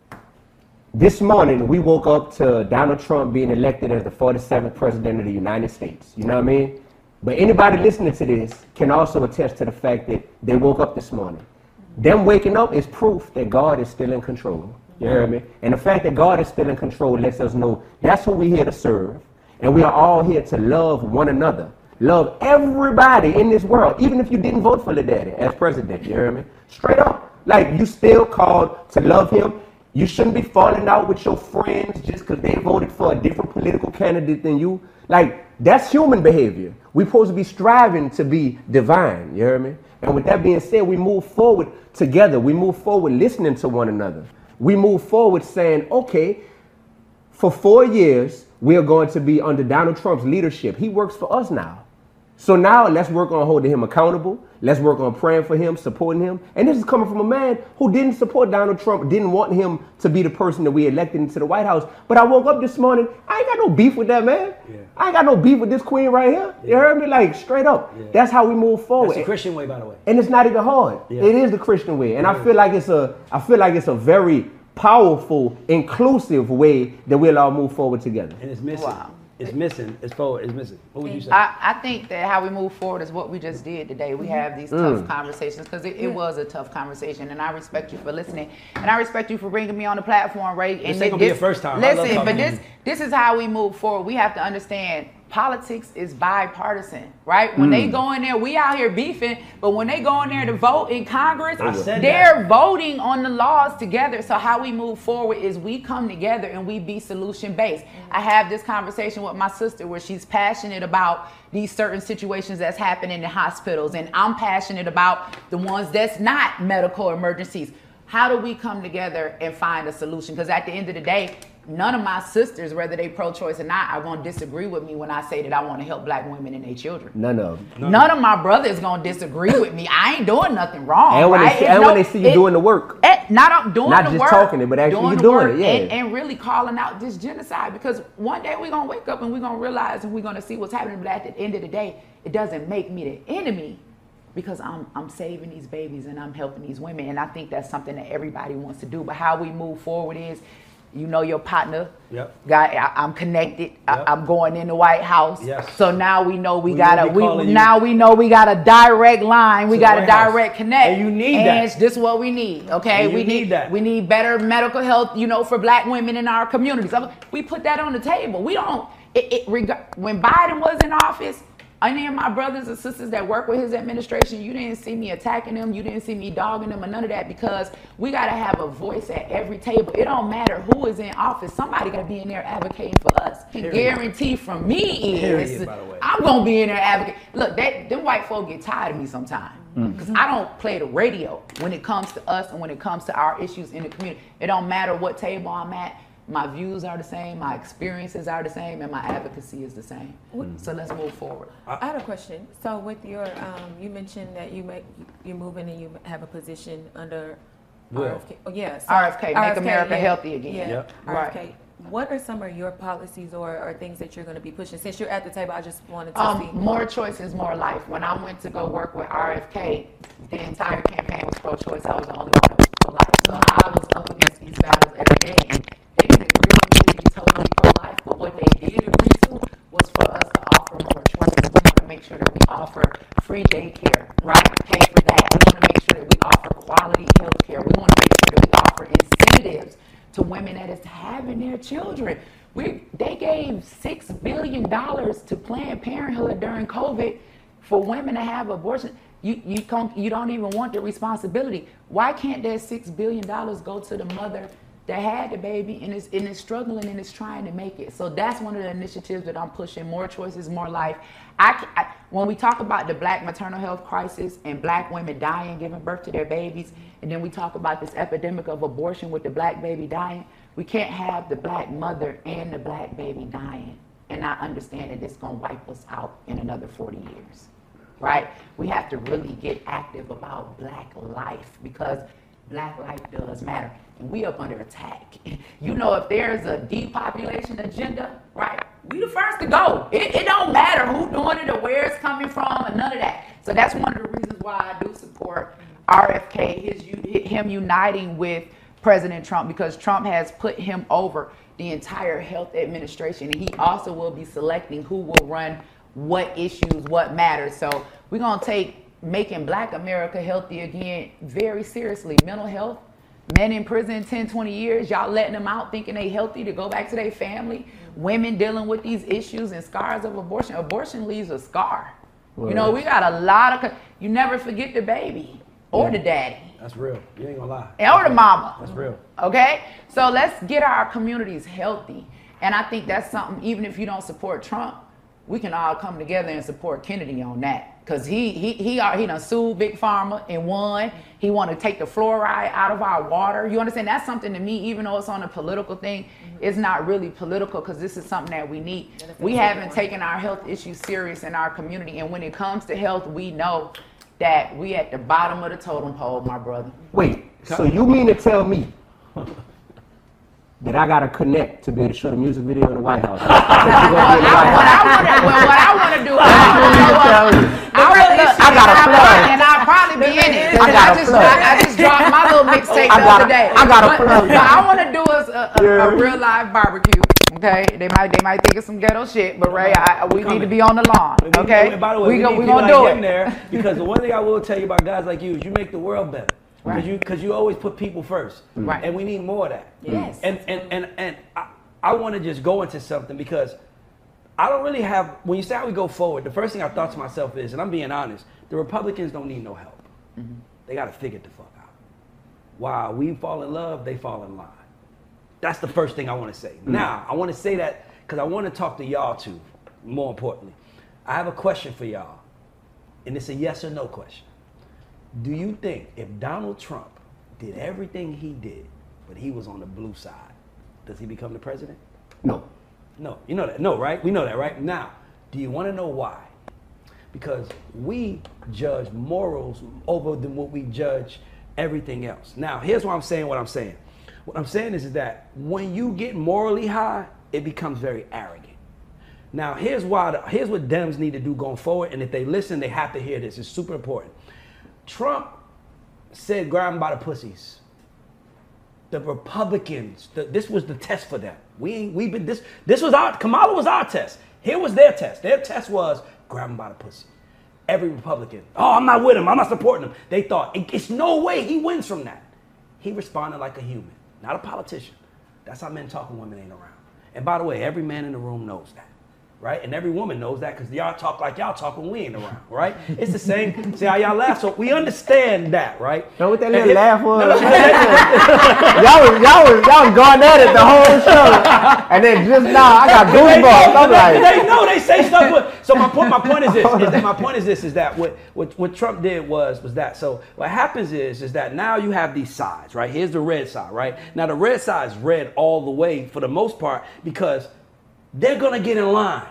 this morning, we woke up to Donald Trump being elected as the forty-seventh president of the United States. You know what I mean? But anybody listening to this can also attest to the fact that they woke up this morning. Them waking up is proof that God is still in control. You hear me? And the fact that God is still in control lets us know that's who we're here to serve. And we are all here to love one another. Love everybody in this world, even if you didn't vote for the daddy as president. You hear me? Straight up. Like, you still called to love him. You shouldn't be falling out with your friends just because they voted for a different political candidate than you. Like, that's human behavior. We're supposed to be striving to be divine. You hear me? And with that being said, we move forward together. We move forward listening to one another. We move forward saying, okay, for four years, we are going to be under Donald Trump's leadership. He works for us now. So now let's work on holding him accountable. Let's work on praying for him, supporting him. And this is coming from a man who didn't support Donald Trump, didn't want him to be the person that we elected into the White House. But I woke up this morning, I ain't got no beef with that man. Yeah. I ain't got no beef with this queen right here. You Yeah. heard me? Like, straight up. Yeah. That's how we move forward. That's the Christian way, by the way. And it's not even hard. Yeah. It is the Christian way. And It I is. feel like it's a I feel like it's a very powerful, inclusive way that we'll all move forward together. And it's missing. Wow. It's missing. It's forward. It's missing. What would you say? I, I think that how we move forward is what we just did today. We have these Mm. tough conversations because it, it was a tough conversation, and I respect you for listening, and I respect you for bringing me on the platform, Ray. And This ain't gonna be your first time. I love Listen, talking but to this you. this is how we move forward. We have to understand politics is bipartisan, right? When they Mm. go in there, we out here beefing, but when they go in there to vote in Congress, I said they're that. voting on the laws together. So how we move forward is we come together and we be solution based. I have this conversation with my sister where she's passionate about these certain situations that's happening in hospitals, and I'm passionate about the ones that's not medical emergencies. how do we come together and find a solution? Because at the end of the day, none of my sisters, whether they pro-choice or not, are going to disagree with me when I say that I want to help black women and their children. None of them. None, None of my brothers going to disagree with me. I ain't doing nothing wrong, and when right? They see, and no, when they see you it, doing the work. It, not doing not the just work. talking it, but actually doing you the doing work it, yeah. And, and really calling out this genocide, because one day we're going to wake up and we're going to realize and we're going to see what's happening. But at the end of the day, it doesn't make me the enemy, because I'm I'm saving these babies and I'm helping these women. And I think that's something that everybody wants to do. But how we move forward is, you know, your partner, yep. guy, I, I'm connected. Yep. I, I'm going in the White House. Yes. So now we know we, we got a we now we know we got a direct line. We got a direct connect. And you need and that. This is what we need. Okay, and you we need, need that. We need better medical health, you know, for black women in our communities. We put that on the table. We don't. It, it reg- when Biden was in office, any of my brothers and sisters that work with his administration, you didn't see me attacking them. You didn't see me dogging them or none of that, because we got to have a voice at every table. It don't matter who is in office. Somebody got to be in there advocating for us. The guarantee from me is Period, by the way. I'm going to be in there advocating. Look, that, them white folk get tired of me sometimes, because mm. I don't play the radio when it comes to us and when it comes to our issues in the community. It don't matter what table I'm at. My views are the same, my experiences are the same, and my advocacy is the same. Mm. So let's move forward. I had a question. So with your, um, you mentioned that you make, you're moving and you have a position under Will. R F K. Oh, yeah. So R F K, Make R F K, America yeah, Healthy Again. Yeah, yep. R F K. Right. What are some of your policies or, or things that you're going to be pushing? Since you're at the table, I just wanted to um, see. More choices, more life. When I went to go work with R F K, the entire campaign was pro-choice. I was the only one that was pro-life. So I was up against these battles every day. And they didn't agree with me to be totally pro-life, but what they did agree to was for us to offer more choices. We want to make sure that we offer free daycare, right? Pay for that. We want to make sure that we offer quality health care. We want to make sure that we offer incentives to women that is having their children. We they gave six billion dollars to Planned Parenthood during COVID for women to have abortion. You you don't you don't even want the responsibility. Why can't that six billion dollars go to the mother that had the baby and is and is struggling and is trying to make it? So that's one of the initiatives that I'm pushing. More choices, more life. I, I when we talk about the black maternal health crisis and black women dying, giving birth to their babies, and then we talk about this epidemic of abortion with the black baby dying, we can't have the black mother and the black baby dying and not understand that it's going to wipe us out in another forty years, right? We have to really get active about black life, because black life does matter. And we up under attack. You know, if there's a depopulation agenda, right, we the first to go. It, it don't matter who doing it or where it's coming from or none of that. So that's one of the reasons why I do support R F K, his, him uniting with President Trump, because Trump has put him over the entire health administration, and he also will be selecting who will run what issues, what matters. So we're going to take making black America healthy again very seriously. Mental health, men in prison ten, twenty years, y'all letting them out thinking they healthy to go back to their family. Women dealing with these issues and scars of abortion. Abortion leaves a scar. Well, you know, we got a lot of, you never forget the baby or yeah. the daddy. That's real. You ain't gonna lie. Or the mama. That's real. Okay? So let's get our communities healthy. And I think that's something, even if you don't support Trump, we can all come together and support Kennedy on that. Because he he he he done sued Big Pharma and won. He want to take the fluoride out of our water. You understand? That's something to me, even though it's on a political thing, mm-hmm. it's not really political, because this is something that we need. We haven't taken our health issues serious in our community. And when it comes to health, we know that we at the bottom of the totem pole, my brother. Wait, so you mean to tell me that I gotta connect to be able to shoot a music video in the White House? What I want to do, I got a plug, and I'll probably be in it. I, got I just, I, I just dropped my little mixtape the other day. I got a plug. What I want to do is a, a, a real live barbecue. Okay, they might they might think it's some ghetto shit, but Ray, I, we need to be on the lawn. Okay, and by the way, we, we, go, need we people gonna like do him it. there, because the one thing I will tell you about guys like you is you make the world better. Because Right. you because you always put people first. Right. And we need more of that. Yes. And and and and I, I want to just go into something, because I don't really have, when you say how we go forward, the first thing I thought to myself is, and I'm being honest, the Republicans don't need no help. Mm-hmm. They got to figure it the fuck out. While we fall in love, they fall in line. That's the first thing I want to say. Mm-hmm. Now, I want to say that because I want to talk to y'all too, more importantly. I have a question for y'all, and it's a yes or no question. Do you think if Donald Trump did everything he did, but he was on the blue side, does he become the president? No. No, you know that. No, right? We know that, right? Now, do you want to know why? Because we judge morals over than what we judge everything else. Now, here's why I'm saying what I'm saying. What I'm saying is, is that when you get morally high, it becomes very arrogant. Now, here's why. The, here's what Dems need to do going forward, and if they listen, they have to hear this. It's super important. Trump said, "Grab 'em by the pussies." The Republicans, the, this was the test for them. We ain't, we've been this. This was our Kamala was our test. Here was their test. Their test was grab him by the pussy. Every Republican, oh, I'm not with him. I'm not supporting him. They thought it's no way he wins from that. He responded like a human, not a politician. That's how men talk when women ain't around. And by the way, every man in the room knows that, right? And every woman knows that because y'all talk like y'all talk when we ain't around, right? It's the same. See how y'all laugh? So we understand that, right? Know what that little it, laugh was? No, no, y'all was y'all was y'all was going at it the whole show, and then just now I got goosebumps. I'm like, they know they say stuff. With, so my point, my point is this. Is that my point is this: is that what, what what Trump did was was that. So what happens is is that now you have these sides, right? Here's the red side, right? Now the red side is red all the way for the most part because they're gonna get in line.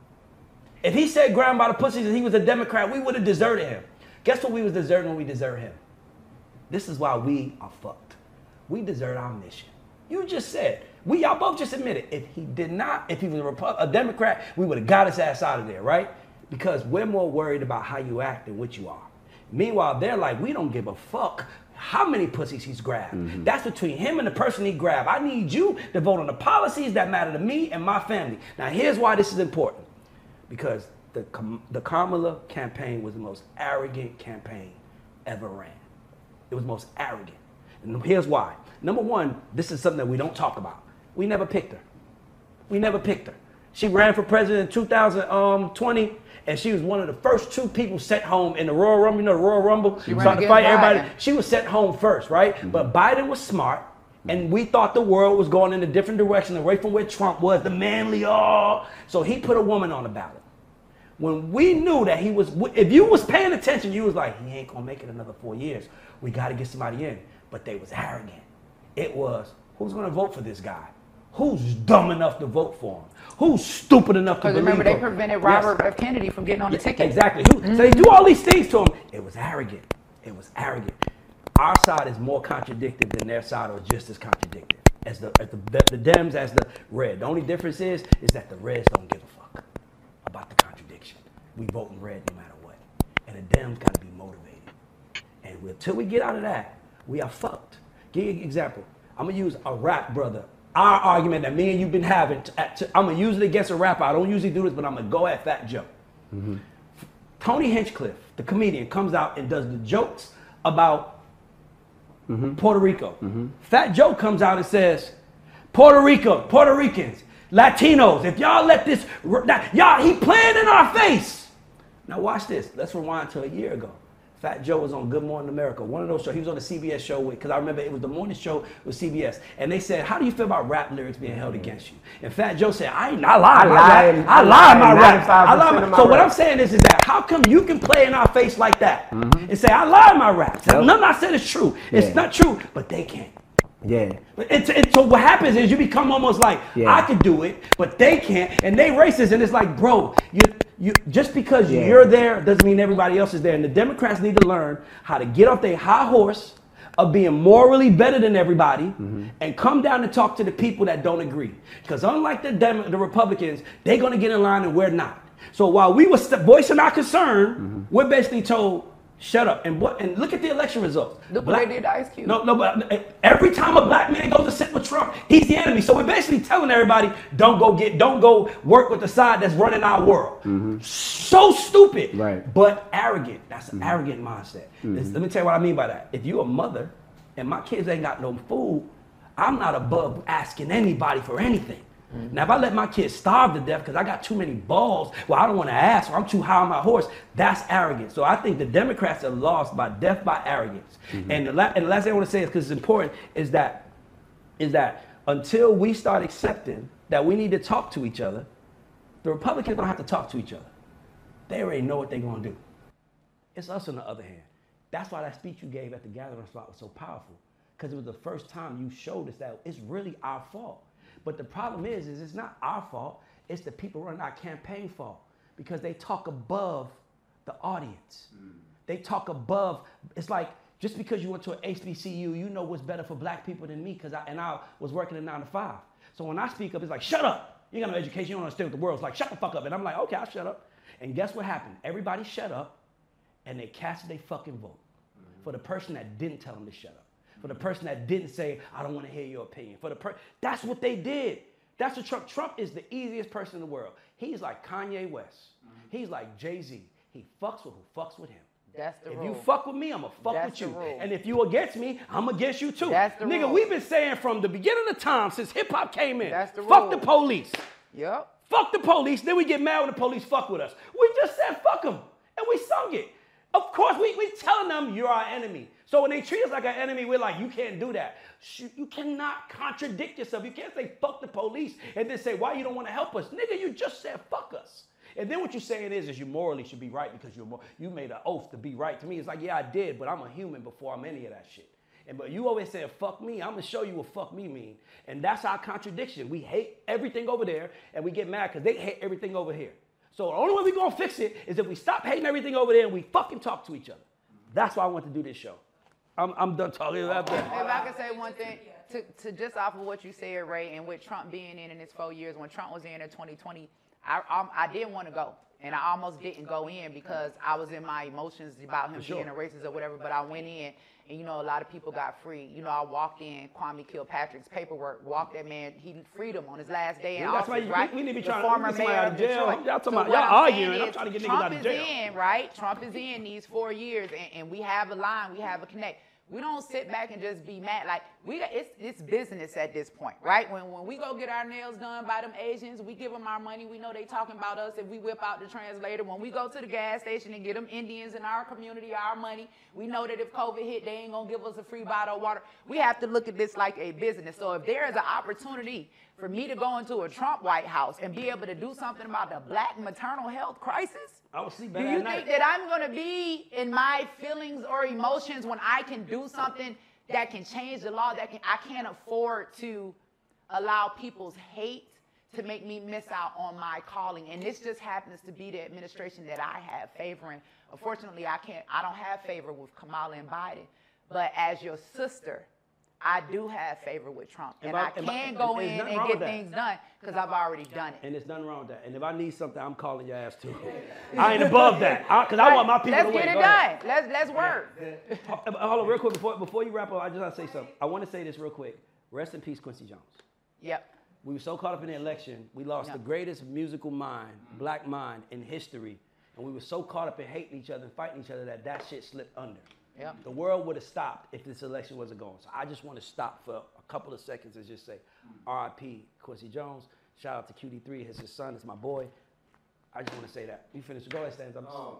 If he said ground by the pussies and he was a Democrat, we would have deserted him. Guess what we was deserting when we desert him? This is why we are fucked. We desert our mission. You just said, we y'all both just admitted, if he did not, if he was a, Repu- a Democrat, we would have got his ass out of there, right? Because we're more worried about how you act than what you are. Meanwhile, they're like, we don't give a fuck how many pussies he's grabbed. Mm-hmm. That's between him and the person he grabbed. I need you to vote on the policies that matter to me and my family. Now, here's why this is important. Because the the Kamala campaign was the most arrogant campaign ever ran. It was the most arrogant. And here's why. Number one, this is something that we don't talk about. We never picked her. We never picked her. She ran for president in two thousand twenty, and she was one of the first two people sent home in the Royal Rumble. You know the Royal Rumble? She started to fight everybody. She was sent home first, right? Mm-hmm. But Biden was smart. And we thought the world was going in a different direction away from where Trump was, the manly, oh. So he put a woman on the ballot. When we knew that he was, if you was paying attention, you was like, he ain't gonna make it another four years. We gotta get somebody in. But they was arrogant. It was, who's gonna vote for this guy? Who's dumb enough to vote for him? Who's stupid enough to believe remember, they him? prevented Robert Yes. F. Kennedy from getting on the Yeah, ticket. Exactly. Who, mm-hmm. So they do all these things to him. It was arrogant. It was arrogant. Our side is more contradicted than their side, or just as contradicted as the as the, the Dems as the red. The only difference is is that the Reds don't give a fuck about the contradiction. We vote in red no matter what, and the Dems got to be motivated. And until we get out of that, we are fucked. Give you an example. I'm gonna use a rap brother. Our argument that me and you've been having. To, to, I'm gonna use it against a rapper. I don't usually do this, but I'm gonna go at Fat Joe. Mm-hmm. Tony Hinchcliffe, the comedian, comes out and does the jokes about Mm-hmm. Puerto Rico. Mm-hmm. Fat Joe comes out and says, Puerto Rico, Puerto Ricans, Latinos, if y'all let this, y'all, he playing in our face. Now watch this. Let's rewind to a year ago. Fat Joe was on Good Morning America, one of those shows. He was on the C B S show with, because I remember it was the morning show with C B S. And they said, how do you feel about rap lyrics being held against you? And Fat Joe said, I ain't, I lie, I lie, I lie my rap. I lie my, so what I'm saying is, is that how come you can play in our face like that mm-hmm. and say, I lie my rap? Yep. Nothing I said is true. It's yeah. not true, but they can't. Yeah. It's, it's, so what happens is you become almost like, yeah. I could do it, but they can't, and they racist, and it's like, bro, you, you just because yeah. you're there doesn't mean everybody else is there. And the Democrats need to learn how to get off their high horse of being morally better than everybody mm-hmm. and come down and talk to the people that don't agree. Because unlike the Dem- the Republicans, they're going to get in line and we're not. So while we were voicing our concern, mm-hmm. we're basically told, shut up. And what? And look at the election results. Look what they did to Ice Cube. No, no, but every time a black man goes to sit with Trump, he's the enemy. So we're basically telling everybody, don't go get, don't go work with the side that's running our world. Mm-hmm. So stupid, right? But arrogant. That's an mm-hmm. arrogant mindset. Mm-hmm. Let me tell you what I mean by that. If you're a mother and my kids ain't got no food, I'm not above asking anybody for anything. Mm-hmm. Now, if I let my kids starve to death because I got too many balls, well, I don't want to ask, or I'm too high on my horse, that's arrogant. So I think the Democrats are lost by death by arrogance. Mm-hmm. And, the la- and the last thing I want to say is, because it's important, is that, is that until we start accepting that we need to talk to each other, the Republicans don't have to talk to each other. They already know what they're going to do. It's us on the other hand. That's why that speech you gave at the gathering spot was so powerful. because it was the first time you showed us that it's really our fault. But the problem is, is it's not our fault. It's the people running our campaign fault because they talk above the audience. Mm. They talk above. It's like just because you went to an H B C U, you know what's better for black people than me because I and I was working a nine to five. So when I speak up, it's like, shut up. You got no education. You don't understand what the world's like. Shut the fuck up. And I'm like, okay, I'll shut up. And guess what happened? Everybody shut up and they casted their fucking vote mm-hmm. for the person that didn't tell them to shut up. For the person that didn't say, I don't want to hear your opinion. For the per- That's what they did. That's what Trump, Trump is the easiest person in the world. He's like Kanye West. Mm-hmm. He's like Jay-Z. He fucks with who fucks with him. That's the if rule. you fuck with me, I'm going to fuck That's with you. Rule. And if you against me, I'm against you too. That's the Nigga, rule. we've been saying from the beginning of time since hip hop came in, That's the fuck rule. the police. Yep. Fuck the police. Then we get mad when the police fuck with us. We just said fuck them. And we sung it. Of course, we we telling them you're our enemy. So when they treat us like an enemy, we're like, you can't do that. You cannot contradict yourself. You can't say fuck the police and then say why you don't want to help us. Nigga, you just said fuck us. And then what you're saying is, is you morally should be right because you're more, you made an oath to be right. To me, it's like, yeah, I did, but I'm a human before I'm any of that shit. And but you always saying fuck me, I'm gonna show you what fuck me mean. And that's our contradiction. We hate everything over there and we get mad because they hate everything over here. So the only way we gonna fix it is if we stop hating everything over there and we fucking talk to each other. That's why I want to do this show. I'm, I'm done talking about that. If I could say one thing, to, to just off of what you said, Ray, and with Trump being in in his four years, when Trump was in in twenty twenty, I, I, I didn't want to go. And I almost didn't go in because I was in my emotions about him sure. being a racist or whatever, but I went in. And, you know, a lot of people got free. You know, I walked in, Kwame Kilpatrick's paperwork, walked that man, he freed him on his last day in Yeah, that's office, why you- right? we- we need to be The trying to former get somebody mayor out of of jail. Detroit. Y'all talking So about- what y'all I'm arguing. saying I'm is trying to get niggas Trump out of is jail. in, right? Trump is in these four years, and, and we have a line, we have a connect. We don't sit back and just be mad. Like, we got, it's, it's business at this point, right? When, when we go get our nails done by them Asians, we give them our money. We know they talking about us if we whip out the translator. When we go to the gas station and get them Indians in our community our money, we know that if COVID hit, they ain't going to give us a free bottle of water. We have to look at this like a business. So if there is an opportunity for me to go into a Trump White House and be able to do something about the black maternal health crisis, I will sleep do better you at night. think that I'm going to be in my feelings or emotions when I can do something that can change the law? That can, I can't afford to allow people's hate to make me miss out on my calling. And this just happens to be the administration that I have favoring. Unfortunately, I can't. I don't have favor with Kamala and Biden. But as your sister, I do have favor with Trump. And, And I I- and can I- go there's in nothing and wrong get with that. things done because I've already done it. And there's nothing wrong with that. And if I need something, I'm calling your ass too. I ain't above that. Because I, I want my people Let's to win. get it Go done. ahead. Let's let's work. Uh, Hold on, real quick. Before, before you wrap up, I just want to say something. I want to say this real quick. Rest in peace, Quincy Jones. Yep. We were so caught up in the election, we lost Yep. the greatest musical mind, black mind in history. And we were so caught up in hating each other and fighting each other that that shit slipped under. Yep. The world would have stopped if this election wasn't going. So I just want to stop for a couple of seconds and just say R I P Quincy Jones. Shout out to Q D three. His, his son is my boy. I just want to say that. You finished. Go ahead, Stans. I'm Um,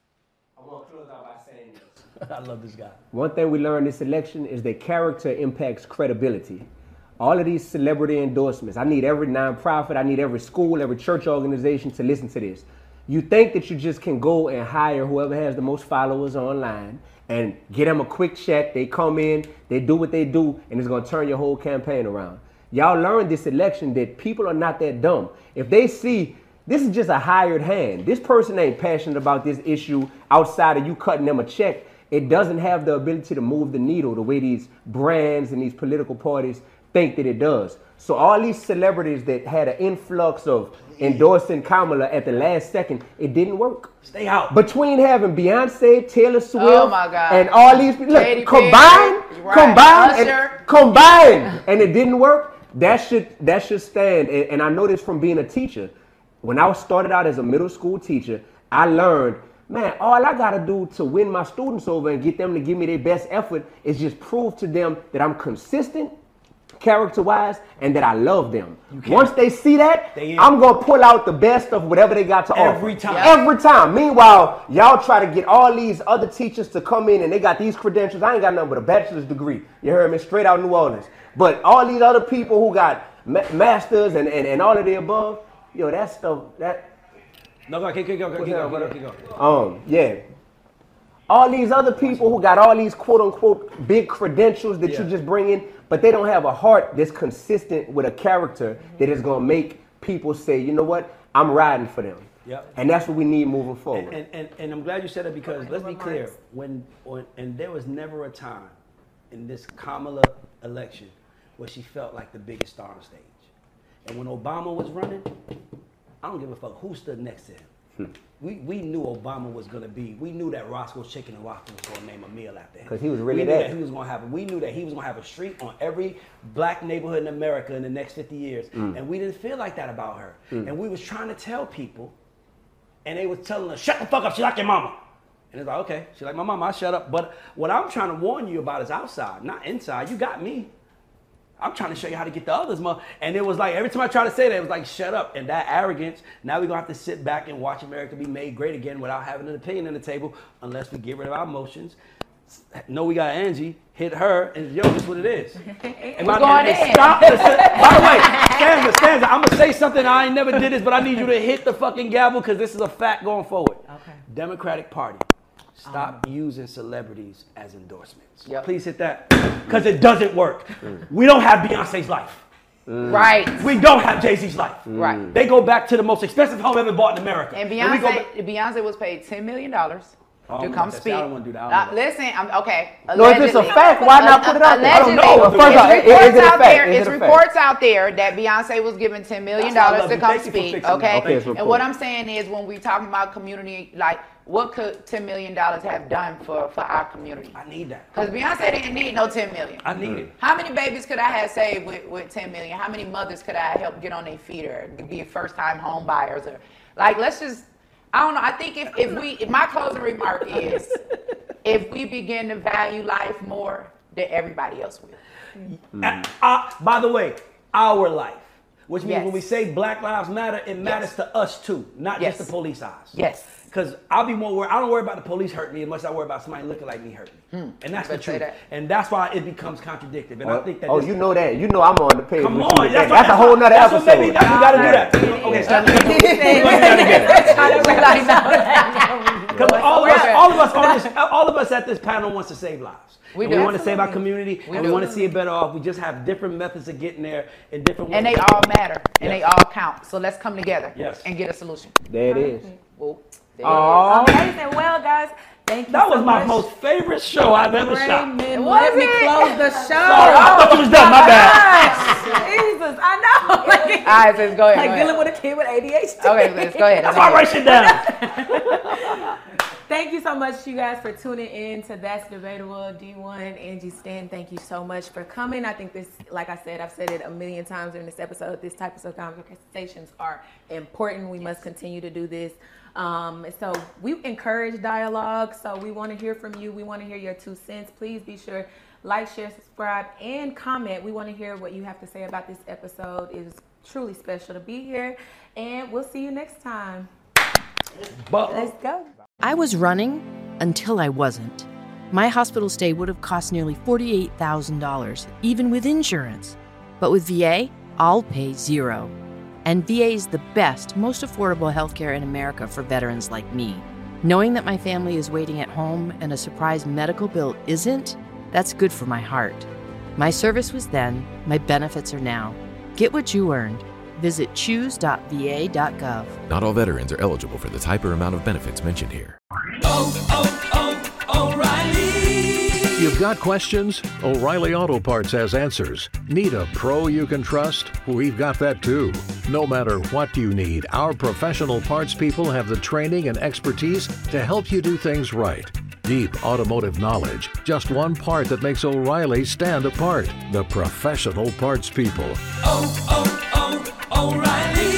I want to close out by saying this. I love this guy. One thing we learned this election is that character impacts credibility. All of these celebrity endorsements, I need every nonprofit, I need every school, every church organization to listen to this. You think that you just can go and hire whoever has the most followers online and get them a quick check. They come in, they do what they do, and it's going to turn your whole campaign around. Y'all learned this election that people are not that dumb. If they see this is just a hired hand, this person ain't passionate about this issue outside of you cutting them a check, it doesn't have the ability to move the needle the way these brands and these political parties think that it does. So all these celebrities that had an influx of endorsing Kamala at the last second, it didn't work. Stay out. Between having Beyonce, Taylor Swift, Oh my God. and all these people, Katy look, combined, Perry, right. combined, Usher. and, combined, and it didn't work. That should that should stand. And, and I know this from being a teacher. When I started out as a middle school teacher, I learned, man, all I gotta do to win my students over and get them to give me their best effort is just prove to them that I'm consistent, character-wise, and that I love them. Once they see that, They in. I'm gonna pull out the best of whatever they got to offer. Every time. Every time. Meanwhile, y'all try to get all these other teachers to come in and they got these credentials. I ain't got nothing but a bachelor's degree. You heard me? Straight out of New Orleans. But all these other people who got ma- masters and, and, and all of the above, yo, that stuff, that, No, go, keep, keep going, keep What's going, up, keep brother? going, keep going. um, yeah. all these other people who got all these quote unquote big credentials that Yeah. you just bring in, but they don't have a heart that's consistent with a character that is gonna make people say, you know what, I'm riding for them. Yep. And that's what we need moving forward. And, and, and, and I'm glad you said that because let's be clear, when, when and there was never a time in this Kamala election where she felt like the biggest star on stage. And when Obama was running, I don't give a fuck who stood next to him. Hmm. We, we knew Obama was going to be, we knew that Roscoe's Chicken and Waffles was going to name a meal after him. Because he was really we knew that. that he was going to have, we knew that he was going to have a street on every black neighborhood in America in the next fifty years. Mm. And we didn't feel like that about her. Mm. And we was trying to tell people, and they was telling us, shut the fuck up, she like your mama. And it's like, okay, she like my mama, I shut up. But what I'm trying to warn you about is outside, not inside. You got me. I'm trying to show you how to get the others, mother. And it was like, every time I try to say that, it was like, shut up. And that arrogance, now we're going to have to sit back and watch America be made great again without having an opinion on the table, unless we get rid of our emotions. No, we got Angie, hit her, and yo, this is what it is. And my, going and in. Stop. By the way, Stanza, Stanza, I'm going to say something, I ain't never did this, but I need you to hit the fucking gavel because this is a fact going forward. Okay. Democratic Party. Stop um, using celebrities as endorsements. Yep. Please hit that. Because it doesn't work. Mm. We don't have Beyonce's life. Mm. Right. We don't have Jay-Z's life. Mm. Right. They go back to the most expensive home ever bought in America. And Beyonce, and Beyonce was paid ten million dollars oh, to come speak. I don't want to do that. Uh, listen, I'm okay. No, if it's a fact, why not put it out there? I don't know. Well, first off, is it a fact? There, it's reports out there that Beyonce was given ten million dollars to come speak. Okay. okay and what I'm saying is, when we talking about community, like, what could ten million dollars have done for, for our community? I need that. Because Beyonce didn't need no ten million dollars. I need it. How many babies could I have saved with, with ten million dollars? How many mothers could I help get on their feet or be first time home buyers? Or, like, let's just, I don't know. I think if, if we, if my closing remark is, if we begin to value life more, then everybody else will. Mm. Uh, uh, by the way, our life. Which means yes. when we say Black Lives Matter, it matters yes. to us too, not yes. just the police eyes. Yes. Because I'll be more worried, I don't worry about the police hurting me as much as I worry about somebody looking like me hurting me. Hmm. And that's the truth. That. And that's why it becomes contradictory. And oh, I think that oh you know that. You know I'm on the page. Come with on. You That's, that's, that's a whole nother that's episode. What maybe, that's, we got to do that. Okay, start Because all of us, all of us on this, all of us at this panel wants to save lives. We, we want to save our community, we and we want to see it better off. We just have different methods of getting there in different ways. And they all matter, and yes. they all count. So let's come together yes. and get a solution. There it is. Well, oh, amazing. Well, guys, thank you. That so was my much. most favorite show I've ever shot. Let me close the show. Sorry, I thought you was done. My bad. Jesus, I know. Like, all right, so go ahead. Like go dealing ahead. with a kid with A D H D. Okay, let's go ahead. That's why I write shit down. Thank you so much, you guys, for tuning in to That's Debatable. D one, Angie Stan, thank you so much for coming. I think this, like I said, I've said it a million times during this episode, this type of conversations are important. We yes. must continue to do this. Um, so we encourage dialogue. So we want to hear from you. We want to hear your two cents. Please be sure, like, share, subscribe, and comment. We want to hear what you have to say about this episode. It is truly special to be here. And we'll see you next time. But- Let's go. I was running until I wasn't. My hospital stay would have cost nearly forty-eight thousand dollars, even with insurance. But with V A, I'll pay zero. And V A is the best, most affordable healthcare in America for veterans like me. Knowing that my family is waiting at home and a surprise medical bill isn't, that's good for my heart. My service was then, my benefits are now. Get what you earned. Visit choose dot v a dot gov. Not all veterans are eligible for the type or amount of benefits mentioned here. Oh, oh, oh, O'Reilly! You've got questions? O'Reilly Auto Parts has answers. Need a pro you can trust? We've got that too. No matter what you need, our professional parts people have the training and expertise to help you do things right. Deep automotive knowledge. Just one part that makes O'Reilly stand apart. The professional parts people. Oh, oh, oh, O'Reilly!